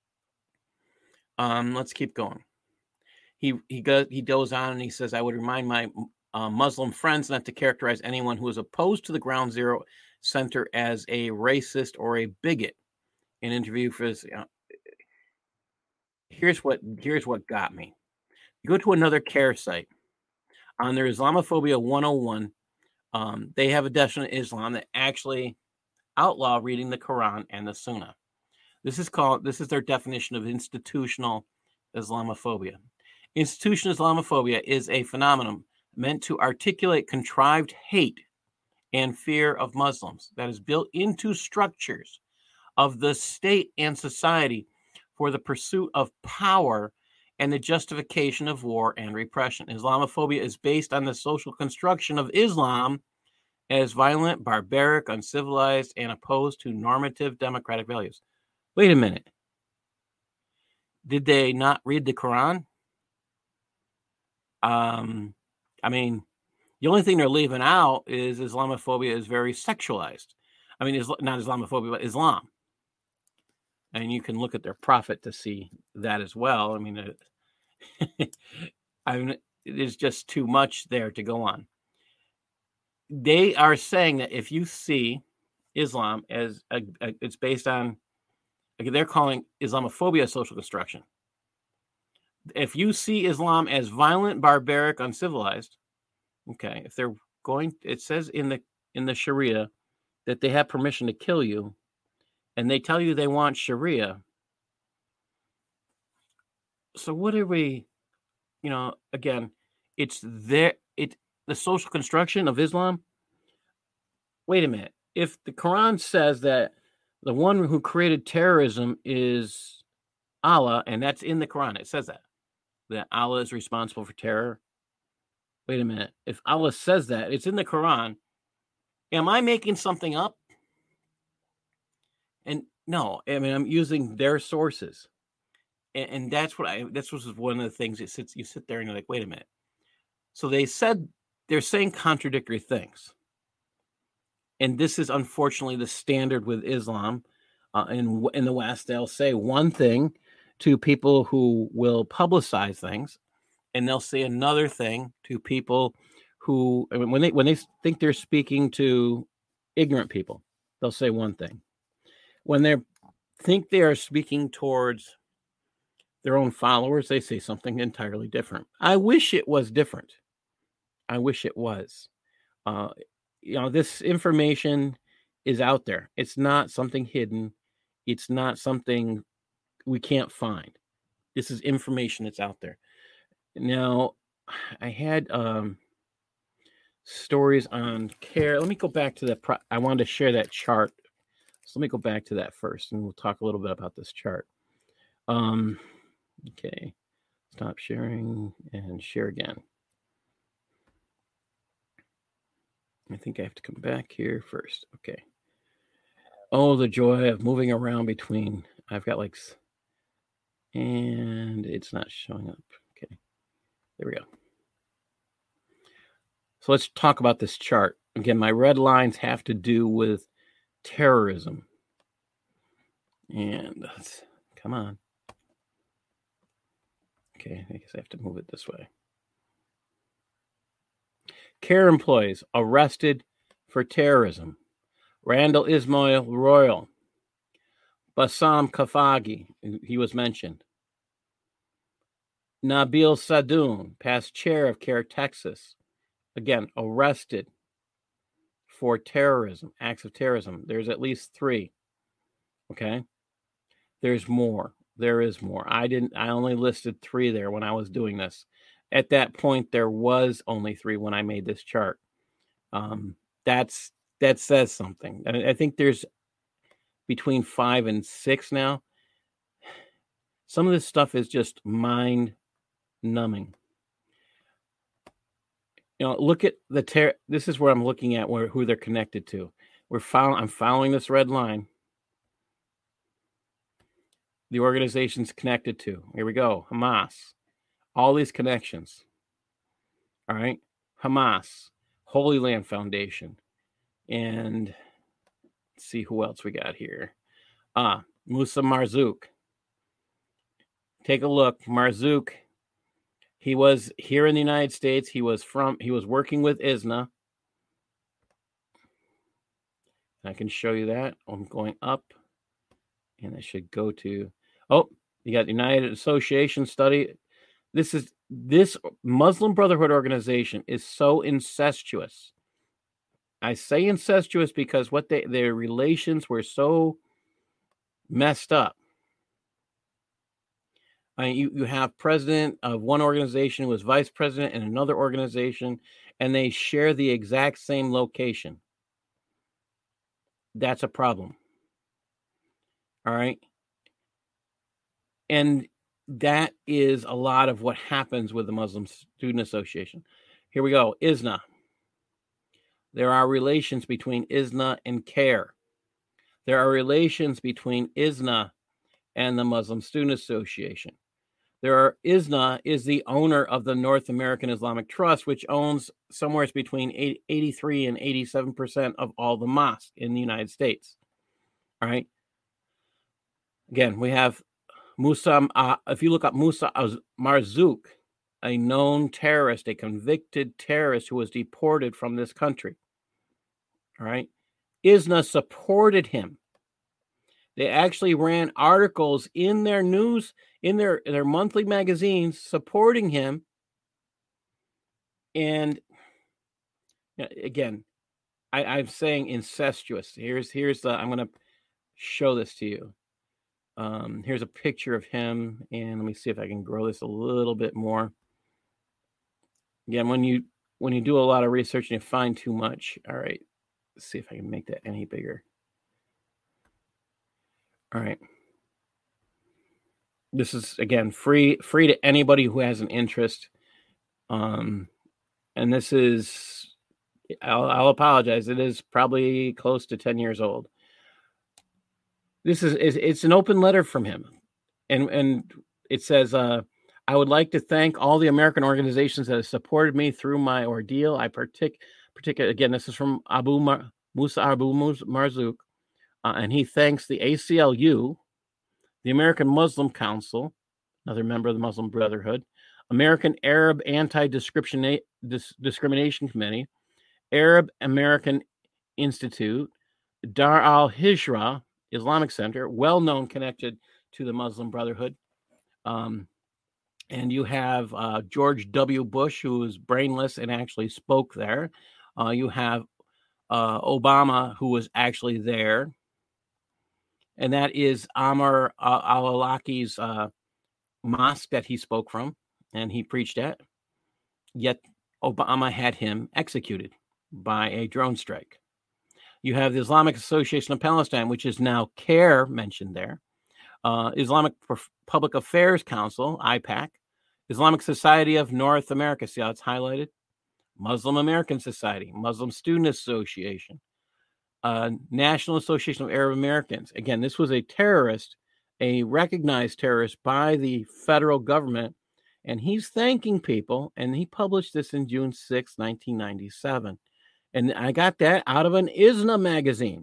Um, let's keep going. He he goes he goes on and he says, I would remind my uh, Muslim friends not to characterize anyone who is opposed to the Ground Zero Center as a racist or a bigot. An interview for this. You know, here's what here's what got me. You go to another CARE site on their Islamophobia one oh one. Um, they have a definition of Islam that actually outlaw reading the Quran and the Sunnah. This is called. This is their definition of institutional Islamophobia. Institutional Islamophobia is a phenomenon meant to articulate contrived hate and fear of Muslims that is built into structures of the state and society for the pursuit of power and the justification of war and repression. Islamophobia is based on the social construction of Islam as violent, barbaric, uncivilized, and opposed to normative democratic values. Wait a minute. Did they not read the Quran? Um, I mean, the only thing they're leaving out is Islamophobia is very sexualized. I mean, it's not Islamophobia, but Islam. And you can look at their prophet to see that as well. I mean, it, I mean, there's just too much there to go on. They are saying that if you see Islam as a, a, it's based on, they're calling Islamophobia social construction. If you see Islam as violent, barbaric, uncivilized, okay, if they're going, it says in the in the Sharia that they have permission to kill you, and they tell you they want Sharia. So what are we, you know, again, it's there, it the social construction of Islam. Wait a minute. If the Quran says that the one who created terrorism is Allah, and that's in the Quran, it says that, that Allah is responsible for terror. Wait a minute. If Allah says that, it's in the Quran. Am I making something up? And no, I mean, I'm using their sources. And, and that's what I, this was one of the things that sits, you sit there and you're like, wait a minute. So they said, they're saying contradictory things. And this is unfortunately the standard with Islam. Uh, in, in the West, they'll say one thing to people who will publicize things, and they'll say another thing to people who, I mean, when they when they think they're speaking to ignorant people, they'll say one thing. When they think they are speaking towards their own followers, they say something entirely different. I wish it was different. I wish it was. Uh, you know, this information is out there. It's not something hidden. It's not something we can't find. This is information that's out there. Now, I had um, stories on CARE. Let me go back to that. Pro- I wanted to share that chart. So let me go back to that first, and we'll talk a little bit about this chart. Um, okay. Stop sharing and share again. I think I have to come back here first. Okay. Oh, the joy of moving around between. I've got like, and it's not showing up. Okay. There we go. So let's talk about this chart. Again, my red lines have to do with terrorism. And let's, come on. Okay, I guess I have to move it this way. CARE employees arrested for terrorism. Randall Ismail Royal. Bassam Khafagi, he was mentioned. Nabil Sadoun, past chair of CARE Texas, again, arrested for terrorism, acts of terrorism. There's at least three. Okay? There's more. There is more. I didn't, I only listed three there when I was doing this. At that point, there was only three when I made this chart. Um, that's, that says something. And I think there's between five and six now. Some of this stuff is just mind numbing. You know, look at the ter- this is where I'm looking at where who they're connected to. We're following. I'm following this red line. The organization's connected to. Here we go. Hamas. All these connections. All right. Hamas, Holy Land Foundation, and let's see who else we got here. Ah, Musa Marzouk. Take a look. Marzouk. He was here in the United States. He was from. He was working with I S N A. I can show you that. I'm going up, and I should go to. Oh, you got the United Association study. This is this Muslim Brotherhood organization is so incestuous. I say incestuous because what they their relations were so messed up. I mean, you, you have president of one organization who was vice president in another organization, and they share the exact same location. That's a problem. All right. And that is a lot of what happens with the Muslim Student Association. Here we go. I S N A. There are relations between I S N A and CARE. There are relations between I S N A and the Muslim Student Association. There are I S N A is the owner of the North American Islamic Trust, which owns somewhere between eighty-three and eighty-seven percent of all the mosques in the United States. All right. Again, we have Musa. Uh, if you look up Musa Marzouk, a known terrorist, a convicted terrorist who was deported from this country. All right. I S N A supported him. They actually ran articles in their news, in their, their monthly magazines supporting him. And again, I, I'm saying incestuous. Here's, here's the, I'm going to show this to you. Um, here's a picture of him. And let me see if I can grow this a little bit more. Again, when you, when you do a lot of research and you find too much, all right, let's see if I can make that any bigger. All right. This is, again, free free to anybody who has an interest. Um, and this is, I'll, I'll apologize. It is probably close to ten years old. This is, is it's an open letter from him. And, and it says, uh, I would like to thank all the American organizations that have supported me through my ordeal. I partic, particular again, this is from Abu Mar, Musa Abu Marzouk. Uh, and he thanks the A C L U, the American Muslim Council, another member of the Muslim Brotherhood, American Arab Anti-Discrimination Discrimination Committee, Arab American Institute, Dar al-Hijra Islamic Center, well-known connected to the Muslim Brotherhood. Um, and you have uh, George W. Bush, who was brainless and actually spoke there. Uh, you have uh, Obama, who was actually there. And that is Amr uh, al-Awlaki's uh, mosque that he spoke from and he preached at. Yet Obama had him executed by a drone strike. You have the Islamic Association of Palestine, which is now CARE mentioned there. Uh, Islamic Public Affairs Council, I PAC. Islamic Society of North America, see how it's highlighted? Muslim American Society, Muslim Student Association. Uh, National Association of Arab Americans. Again, this was a terrorist, a recognized terrorist by the federal government, and he's thanking people, and he published this in June sixth, nineteen ninety-seven. And I got that out of an I S N A magazine.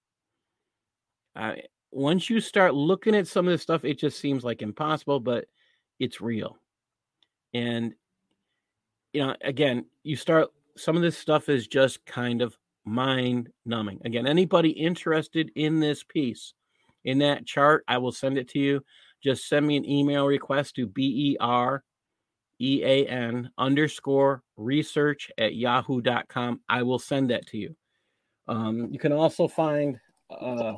Uh, once you start looking at some of this stuff, it just seems like impossible, but it's real. And, you know, again, you start, some of this stuff is just kind of mind numbing. Again, anybody interested in this piece, in that chart, I will send it to you. Just send me an email request to B E R E A N underscore research at yahoo dot com. I will send that to you. Um, you can also find, uh,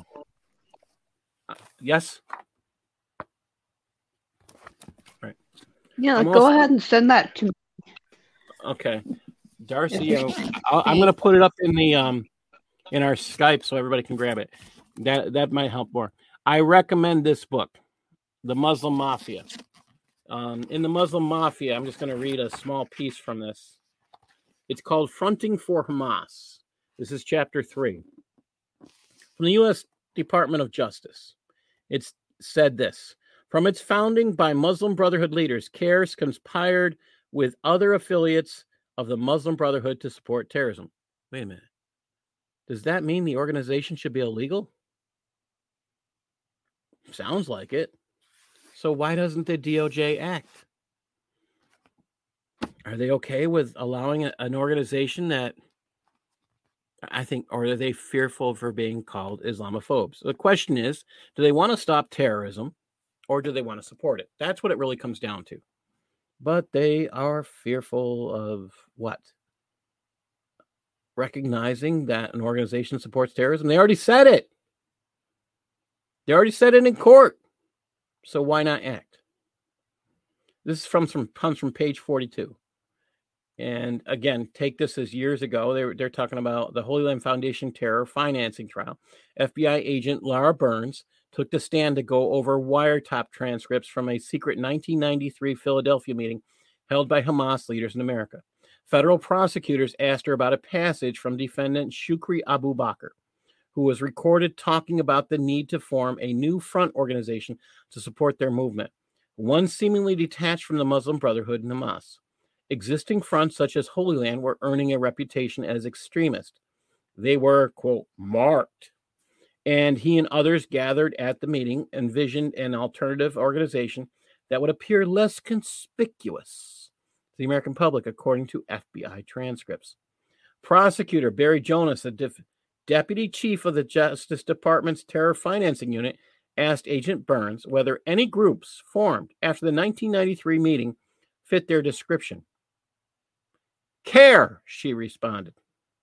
yes? Right. Yeah, I'm go also, ahead and send that to me. Okay. Darcy, uh, I'll, I'm going to put it up in the um in our Skype so everybody can grab it. That that might help more. I recommend this book, The Muslim Mafia. Um, in the Muslim Mafia, I'm just going to read a small piece from this. It's called Fronting for Hamas. This is chapter three. From the U S Department of Justice, it's said this. From its founding by Muslim Brotherhood leaders, CARES conspired with other affiliates of the Muslim Brotherhood to support terrorism. Wait a minute. Does that mean the organization should be illegal? Sounds like it. So why doesn't the D O J act? Are they okay with allowing a, an organization that I think, or are they fearful for being called Islamophobes? The question is, do they want to stop terrorism or do they want to support it? That's what it really comes down to. But they are fearful of what? Recognizing that an organization supports terrorism. They already said it. They already said it in court. So why not act? This is from, from comes from page forty-two. And again, take this as years ago. They're, they're talking about the Holy Land Foundation terror financing trial. F B I agent Laura Burns took the stand to go over wiretap transcripts from a secret nineteen ninety-three Philadelphia meeting held by Hamas leaders in America. Federal prosecutors asked her about a passage from defendant Shukri Abu Bakr, who was recorded talking about the need to form a new front organization to support their movement, one seemingly detached from the Muslim Brotherhood and Hamas. Existing fronts such as Holy Land were earning a reputation as extremist. They were, quote, marked. And he and others gathered at the meeting envisioned an alternative organization that would appear less conspicuous to the American public, according to F B I transcripts. Prosecutor Barry Jonas, the def- deputy chief of the Justice Department's Terror Financing Unit, asked Agent Burns whether any groups formed after the nineteen ninety-three meeting fit their description. CARE, she responded.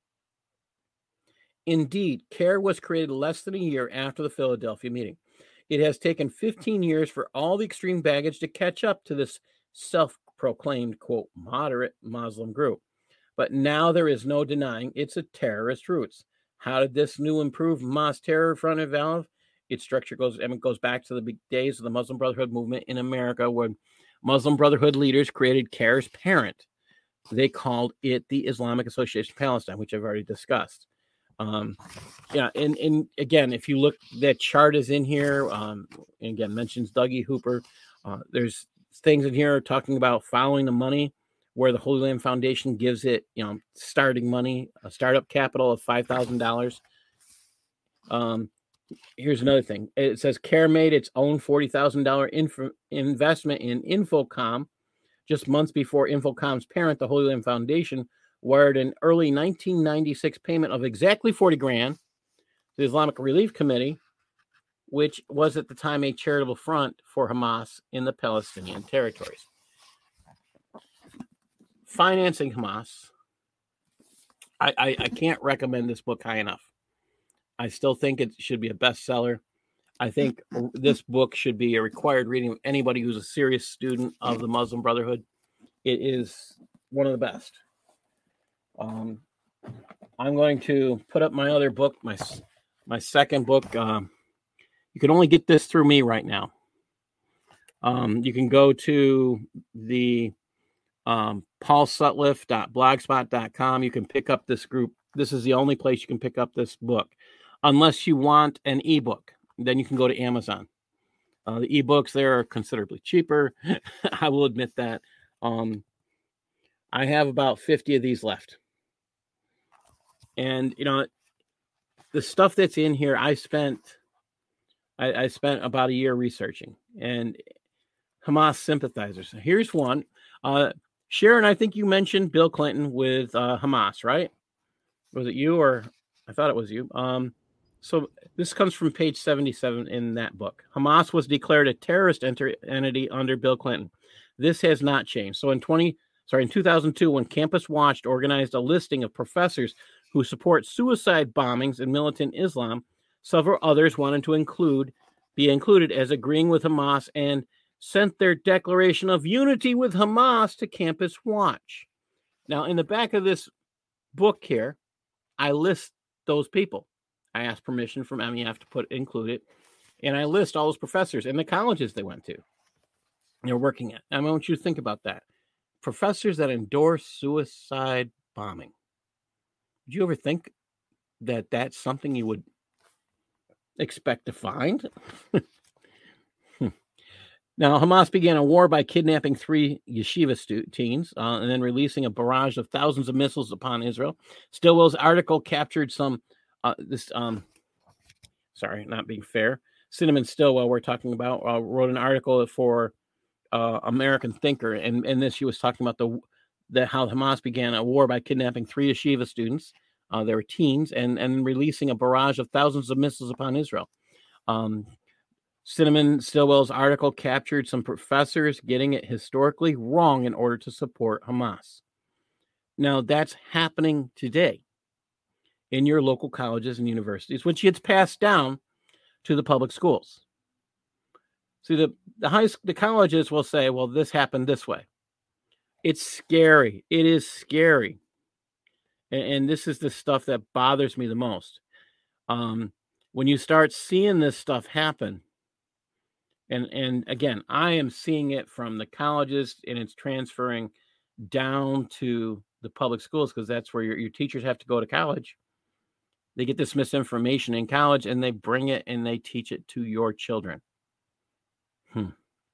Indeed, CARE was created less than a year after the Philadelphia meeting. It has taken fifteen years for all the extreme baggage to catch up to this self-proclaimed, quote, moderate Muslim group. But now there is no denying its a terrorist roots. How did this new improved Hamas terror front evolve? Its structure goes, I mean, goes back to the big days of the Muslim Brotherhood movement in America, when Muslim Brotherhood leaders created CARE's parent. They called it the Islamic Association of Palestine, which I've already discussed. Um, yeah, and, and again, if you look, that chart is in here. Um, and again, mentions Dougie Hooper. Uh, there's things in here talking about following the money, where the Holy Land Foundation gives it, you know, starting money, a startup capital of five thousand dollars. Um, here's another thing. It says CARE made its own forty thousand dollars inf- investment in Infocom just months before Infocom's parent, the Holy Land Foundation, wired an early nineteen ninety-six payment of exactly forty grand to the Islamic Relief Committee, which was at the time a charitable front for Hamas in the Palestinian territories. Financing Hamas. I, I, I can't recommend this book high enough. I still think it should be a bestseller. I think this book should be a required reading of anybody who's a serious student of the Muslim Brotherhood. It is one of the best. Um, I'm going to put up my other book, my my second book. Um, you can only get this through me right now. Um, you can go to the um, paul sutliff dot blogspot dot com. You can pick up this group. This is the only place you can pick up this book, unless you want an ebook. Then you can go to Amazon. Uh, the ebooks there are considerably cheaper. I will admit that. Um, I have about fifty of these left. And, you know, the stuff that's in here, I spent, I, I spent about a year researching. And Hamas sympathizers. Here's one. Uh, Sharon, I think you mentioned Bill Clinton with uh, Hamas, right? Was it you, or I thought it was you? Um, so this comes from page seventy-seven in that book. Hamas was declared a terrorist enter- entity under Bill Clinton. This has not changed. So in twenty, sorry, in two thousand two, when Campus Watch organized a listing of professors who support suicide bombings and militant Islam, several others wanted to include, be included as agreeing with Hamas and sent their declaration of unity with Hamas to Campus Watch. Now, in the back of this book here, I list those people. I asked permission from M E F to put include it, and I list all those professors and the colleges they went to. they're working at. I want you to think about that. Professors that endorse suicide bombing. Did you ever think that that's something you would expect to find? Now, Hamas began a war by kidnapping three yeshiva stu- teens uh, and then releasing a barrage of thousands of missiles upon Israel. Stilwell's article captured some, uh, this, um, sorry, not being fair. Cinnamon Stilwell, we're talking about, uh, wrote an article for uh, American Thinker, and in this she was talking about the, the how Hamas began a war by kidnapping three yeshiva students. Uh, they were teens, and, and releasing a barrage of thousands of missiles upon Israel. Um, Cinnamon Stilwell's article captured some professors getting it historically wrong in order to support Hamas. Now, that's happening today in your local colleges and universities, which gets passed down to the public schools. See, the, the, high, the colleges will say, well, this happened this way. It's scary. It is scary. And, and this is the stuff that bothers me the most. Um, when you start seeing this stuff happen, And and again, I am seeing it from the colleges, and it's transferring down to the public schools, because that's where your, your teachers have to go to college. They get this misinformation in college, and they bring it and they teach it to your children. Hmm.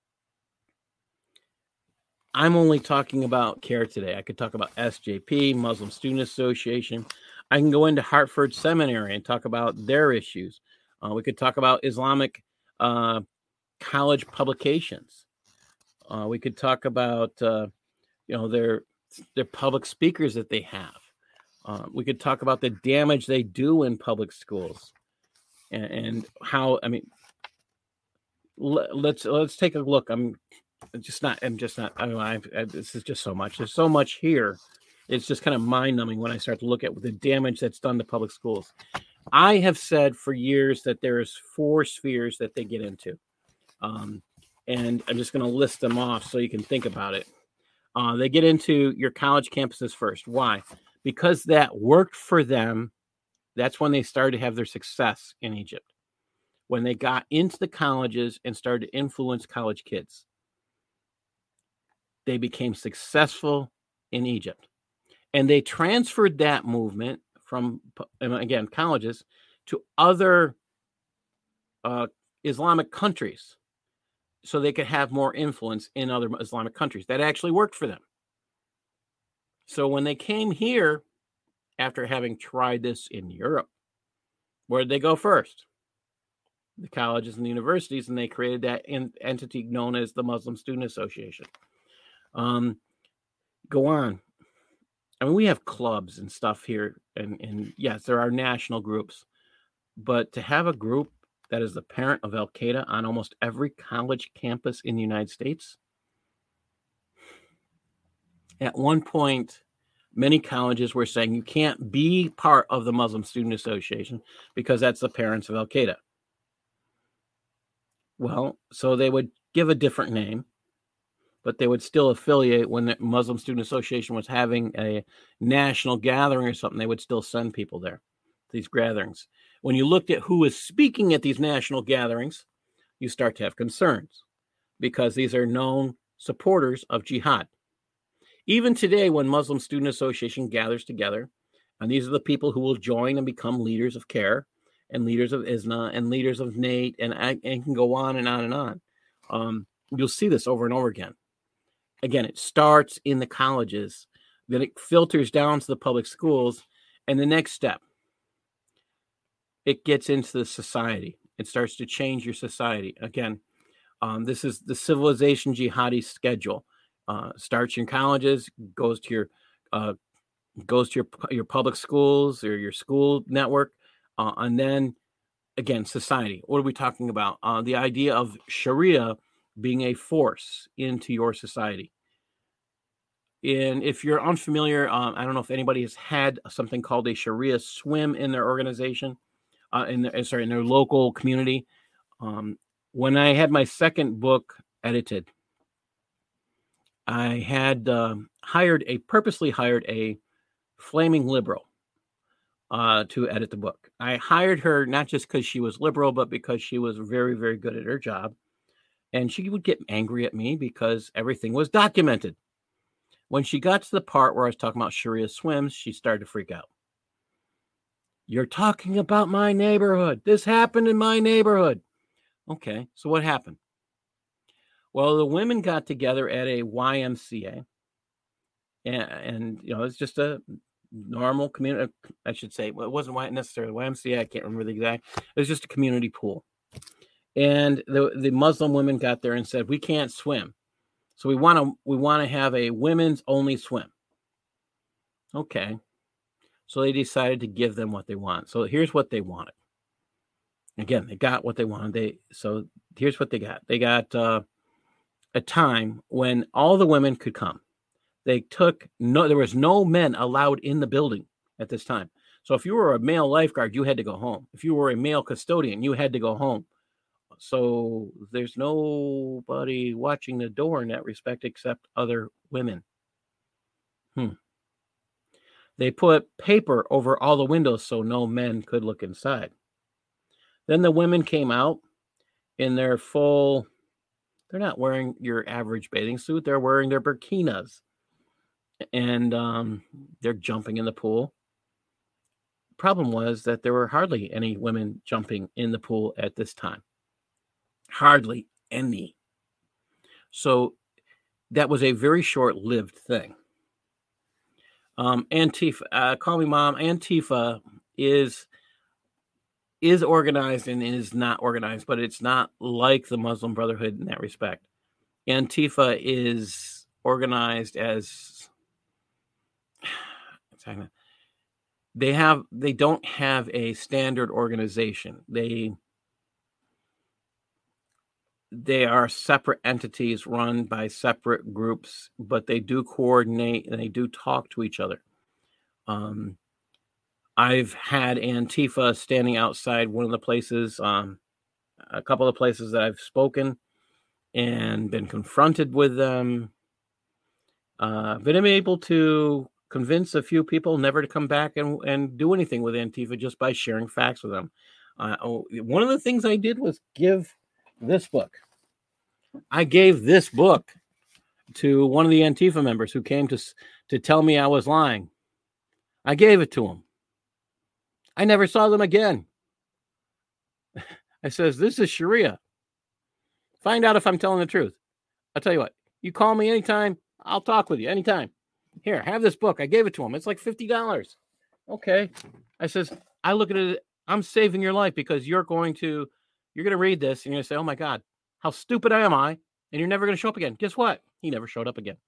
I'm only talking about CARE today. I could talk about S J P, Muslim Student Association. I can go into Hartford Seminary and talk about their issues. Uh, we could talk about Islamic uh, college publications. Uh, we could talk about, uh, you know, their their public speakers that they have. Uh, we could talk about the damage they do in public schools, and, and how. I mean, l- let's let's take a look. I'm just not. I'm just not. I mean, I, I, this is just so much. There's so much here. It's just kind of mind numbing when I start to look at the damage that's done to public schools. I have said for years that there's four spheres that they get into. Um, and I'm just going to list them off so you can think about it. Uh, they get into your college campuses first. Why? Because that worked for them. That's when they started to have their success in Egypt. When they got into the colleges and started to influence college kids, they became successful in Egypt. And they transferred that movement from, again, colleges to other uh, Islamic countries, so they could have more influence in other Islamic countries. That actually worked for them. So when they came here, after having tried this in Europe, where did they go first? The colleges and the universities, and they created that in, entity known as the Muslim Student Association. Um, go on. I mean, we have clubs and stuff here, and, and yes, there are national groups, but to have a group that is the parent of Al-Qaeda on almost every college campus in the United States. At one point, many colleges were saying you can't be part of the Muslim Student Association because that's the parents of Al-Qaeda. Well, so they would give a different name, but they would still affiliate when the Muslim Student Association was having a national gathering or something. They would still send people there, these gatherings. When you looked at who is speaking at these national gatherings, you start to have concerns, because these are known supporters of jihad. Even today, when Muslim Student Association gathers together, and these are the people who will join and become leaders of CARE and leaders of I S N A and leaders of NATE, and, and can go on and on and on. Um, you'll see this over and over again. Again, it starts in the colleges, then it filters down to the public schools, and the next step, it gets into the society. It starts to change your society. Again, um, this is the civilization jihadi schedule. Uh, starts in colleges, goes to your uh, goes to your your public schools or your school network, uh, and then again, society. What are we talking about? Uh, the idea of Sharia being a force into your society. And if you're unfamiliar, um, I don't know if anybody has had something called a Sharia swim in their organization, uh, in their, sorry, in their local community. Um, when I had my second book edited, I had uh, hired a purposely hired a flaming liberal uh, to edit the book. I hired her not just because she was liberal, but because she was very, very good at her job. And she would get angry at me because everything was documented. When she got to the part where I was talking about Sharia swims, she started to freak out. You're talking about my neighborhood. This happened in my neighborhood. Okay, so what happened? Well, the women got together at a Y M C A. And, and you know, it's just a normal community, I should say. Well, it wasn't necessarily Y M C A. I can't remember the exact. It was just a community pool. And the, the Muslim women got there and said, we can't swim. So we want to we want to have a women's only swim. Okay. So they decided to give them what they want. So here's what they wanted. Again, they got what they wanted. They so here's what they got. They got uh, a time when all the women could come. They took no there was no men allowed in the building at this time. So if you were a male lifeguard, you had to go home. If you were a male custodian, you had to go home. So there's nobody watching the door in that respect except other women. Hmm. They put paper over all the windows so no men could look inside. Then the women came out in their full, they're not wearing your average bathing suit. They're wearing their burkinas. And um, they're jumping in the pool. Problem was that there were hardly any women jumping in the pool at this time. Hardly any. So that was a very short-lived thing. Um, Antifa, uh, call me mom. Antifa is is organized and is not organized, but it's not like the Muslim Brotherhood in that respect. Antifa is organized as they have. They don't have a standard organization. They They are separate entities run by separate groups, but they do coordinate and they do talk to each other. Um, I've had Antifa standing outside one of the places, um, a couple of places that I've spoken and been confronted with them. Uh, been able to convince a few people never to come back and, and do anything with Antifa just by sharing facts with them. Uh, one of the things I did was give this book. I gave this book to one of the Antifa members who came to to tell me I was lying. I gave it to him. I never saw them again. I says, this is Sharia. Find out if I'm telling the truth. I'll tell you what, you call me anytime, I'll talk with you anytime. Here, have this book. I gave it to him. It's like fifty dollars. Okay. I says, I look at it, I'm saving your life because you're going to, you're going to read this and you're going to say, oh my God, how stupid am I? And you're never going to show up again. Guess what? He never showed up again.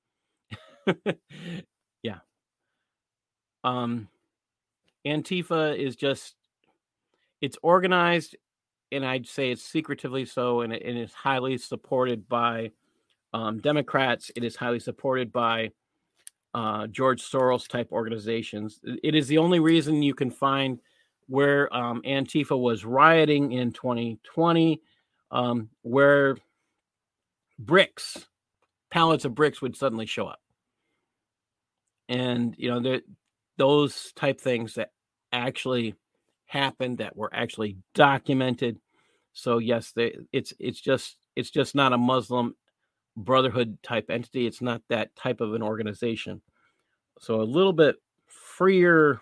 Yeah. Um, Antifa is just, it's organized, and I'd say it's secretively so, and it, and it's highly supported by um, Democrats. It is highly supported by uh, George Soros type organizations. It is the only reason you can find where um, Antifa was rioting in twenty twenty, um, where bricks, pallets of bricks would suddenly show up. And, you know, there, those type things that actually happened, that were actually documented. So yes, they, it's it's just it's just not a Muslim Brotherhood type entity. It's not that type of an organization. So a little bit freer,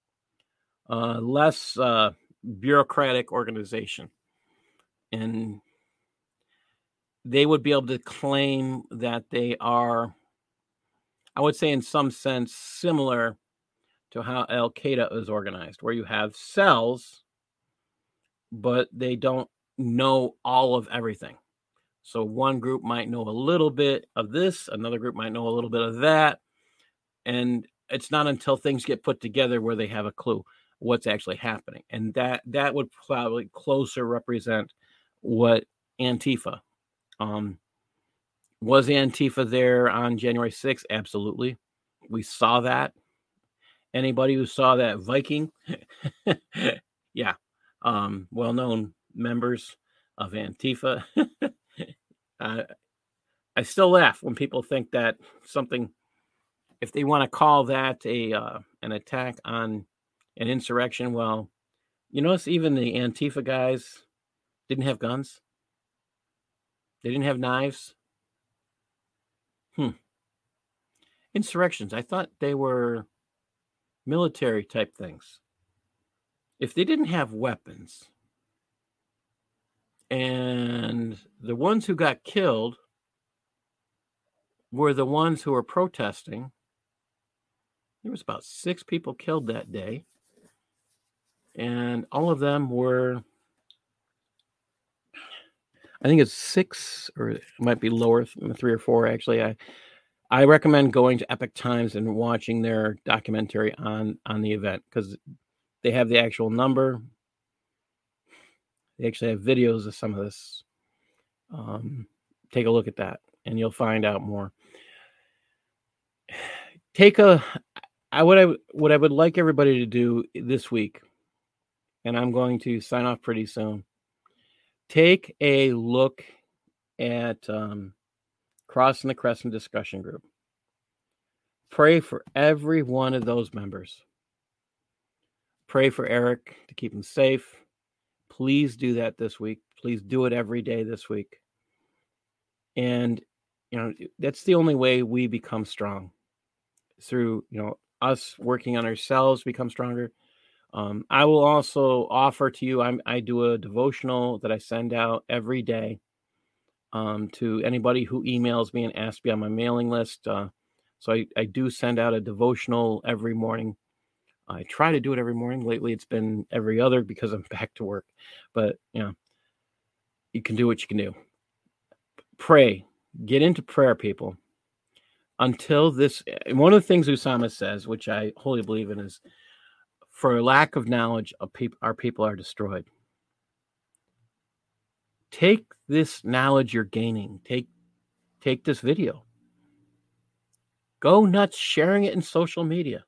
uh, less uh, bureaucratic organization, and they would be able to claim that they are, I would say, in some sense, similar to how Al Qaeda is organized, where you have cells, but they don't know all of everything. So one group might know a little bit of this, another group might know a little bit of that. And it's not until things get put together where they have a clue what's actually happening. And that that would probably closer represent what Antifa. Um, was Antifa there on January sixth? Absolutely. We saw that. Anybody who saw that Viking, yeah, um, well-known members of Antifa. uh, I still laugh when people think that something, if they want to call that a uh, an attack on an insurrection, well, you notice even the Antifa guys didn't have guns. They didn't have knives. Hmm. Insurrections. I thought they were military type things. If they didn't have weapons, and the ones who got killed were the ones who were protesting, there was about six people killed that day. And all of them were, I think it's six, or it might be lower, three or four actually. I I recommend going to Epic Times and watching their documentary on, on the event, because they have the actual number. They actually have videos of some of this. Um, take a look at that, and you'll find out more. Take a, I what I what I would like everybody to do this week, and I'm going to sign off pretty soon. Take a look at um, Crossing the Crescent discussion group. Pray for every one of those members. Pray for Eric to keep him safe. Please do that this week. Please do it every day this week. And, you know, that's the only way we become strong. Through, you know, us working on ourselves, become stronger. Um, I will also offer to you, I'm, I do a devotional that I send out every day um, to anybody who emails me and asks me on my mailing list. Uh, so I, I do send out a devotional every morning. I try to do it every morning. Lately, it's been every other because I'm back to work. But, you know, you can do what you can do. Pray. Get into prayer, people. Until this, one of the things Usama says, which I wholly believe in, is for lack of knowledge, of people, our people are destroyed. Take this knowledge you're gaining. Take, take this video. Go nuts sharing it in social media.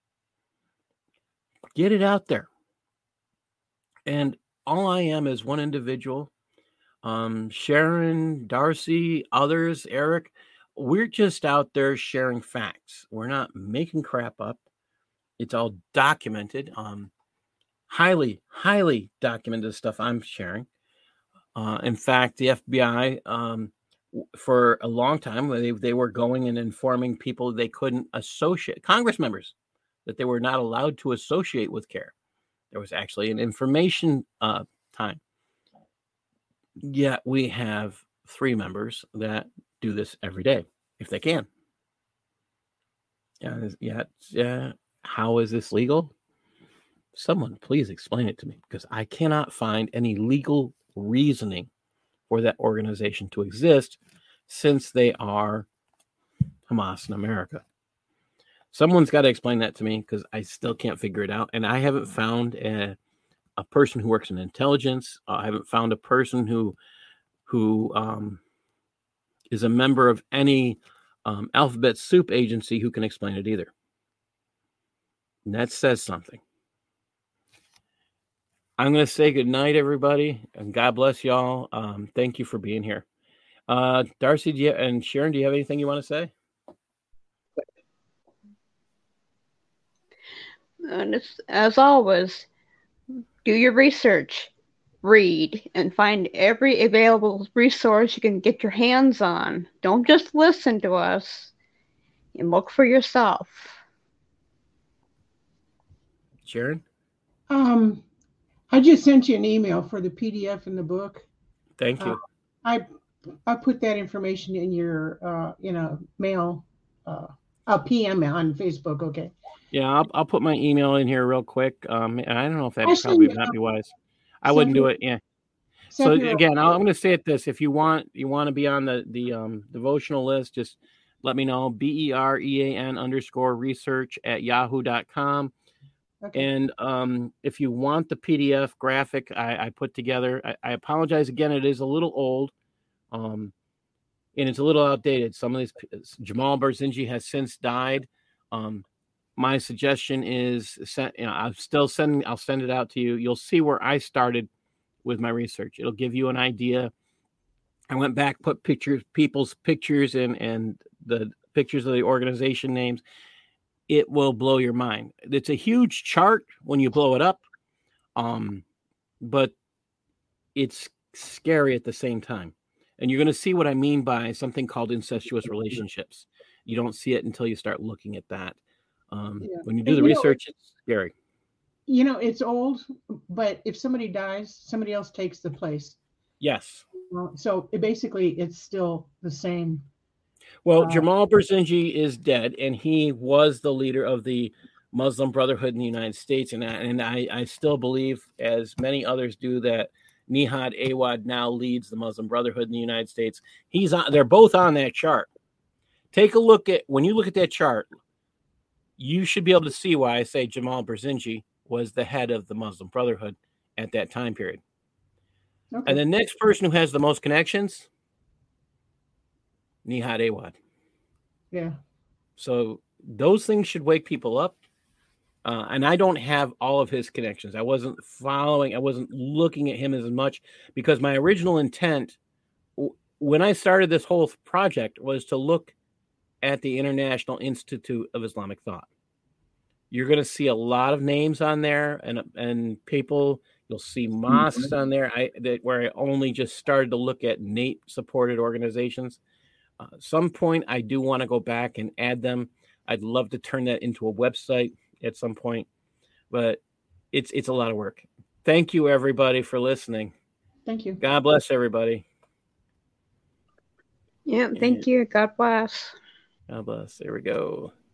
Get it out there. And all I am is one individual. Um, Sharon, Darcy, others, Eric. We're just out there sharing facts. We're not making crap up. It's all documented. Um, highly, highly documented stuff I'm sharing. Uh, in fact, the F B I, um, for a long time, they, they were going and informing people they couldn't associate, Congress members, that they were not allowed to associate with CARE. There was actually an information uh, time. Yet we have three members that do this every day, if they can. Yeah, yet, yeah. How is this legal? Someone please explain it to me, because I cannot find any legal reasoning for that organization to exist, since they are Hamas in America. Someone's got to explain that to me, because I still can't figure it out. And I haven't found a, a person who works in intelligence. Uh, I haven't found a person who who um, is a member of any um, alphabet soup agency who can explain it either. And that says something. I'm going to say good night, everybody, and God bless y'all. Um, thank you for being here. Uh, Darcy, do you, and Sharon, do you have anything you want to say? And it's, as always, do your research, read, and find every available resource you can get your hands on. Don't just listen to us, and look for yourself. Sharon? Um, I just sent you an email for the P D F and the book. Thank you. Uh, I I put that information in your uh, in a mail, uh, a P M on Facebook. Okay. Yeah, I'll I'll put my email in here real quick. Um, and I don't know if that Actually, probably would uh, not be wise. I wouldn't do it. Yeah. So Several- again, I'll, I'm going to say it this: if you want, you want to be on the the um, devotional list, just let me know. B E R E A N underscore research at yahoo dot com. Okay. And um, if you want the P D F graphic I, I put together, I, I apologize again. It is a little old, um, and it's a little outdated. Some of these, Jamal Barzinji has since died. Um, my suggestion is, send, you know, I'm still sending. I'll send it out to you. You'll see where I started with my research. It'll give you an idea. I went back, put pictures, people's pictures, and and the pictures of the organization names. It will blow your mind. It's a huge chart when you blow it up, um, but it's scary at the same time. And you're going to see what I mean by something called incestuous relationships. You don't see it until you start looking at that. Um, yeah. When you do the you research, know, it's scary. You know, it's old, but if somebody dies, somebody else takes the place. Yes. Uh, so it basically, it's still the same. Well, uh, Jamal Berzinji is dead, and he was the leader of the Muslim Brotherhood in the United States. And I, and I, I still believe, as many others do, that Nihad Awad now leads the Muslim Brotherhood in the United States. He's on, they're both on that chart. Take a look at, when you look at that chart, you should be able to see why I say Jamal Berzinji was the head of the Muslim Brotherhood at that time period. Okay. And the next person who has the most connections, Nihad Awad. Yeah. So those things should wake people up. Uh, and I don't have all of his connections. I wasn't following, I wasn't looking at him as much because my original intent w- when I started this whole project was to look at the International Institute of Islamic Thought. You're going to see a lot of names on there and and people. You'll see mosques mm-hmm. on there I, that, where I only just started to look at N A T E-supported organizations. Uh, some point, I do want to go back and add them. I'd love to turn that into a website at some point, but it's it's a lot of work. Thank you, everybody, for listening. Thank you. God bless everybody. Yeah, thank and, you. God bless. God bless. There we go.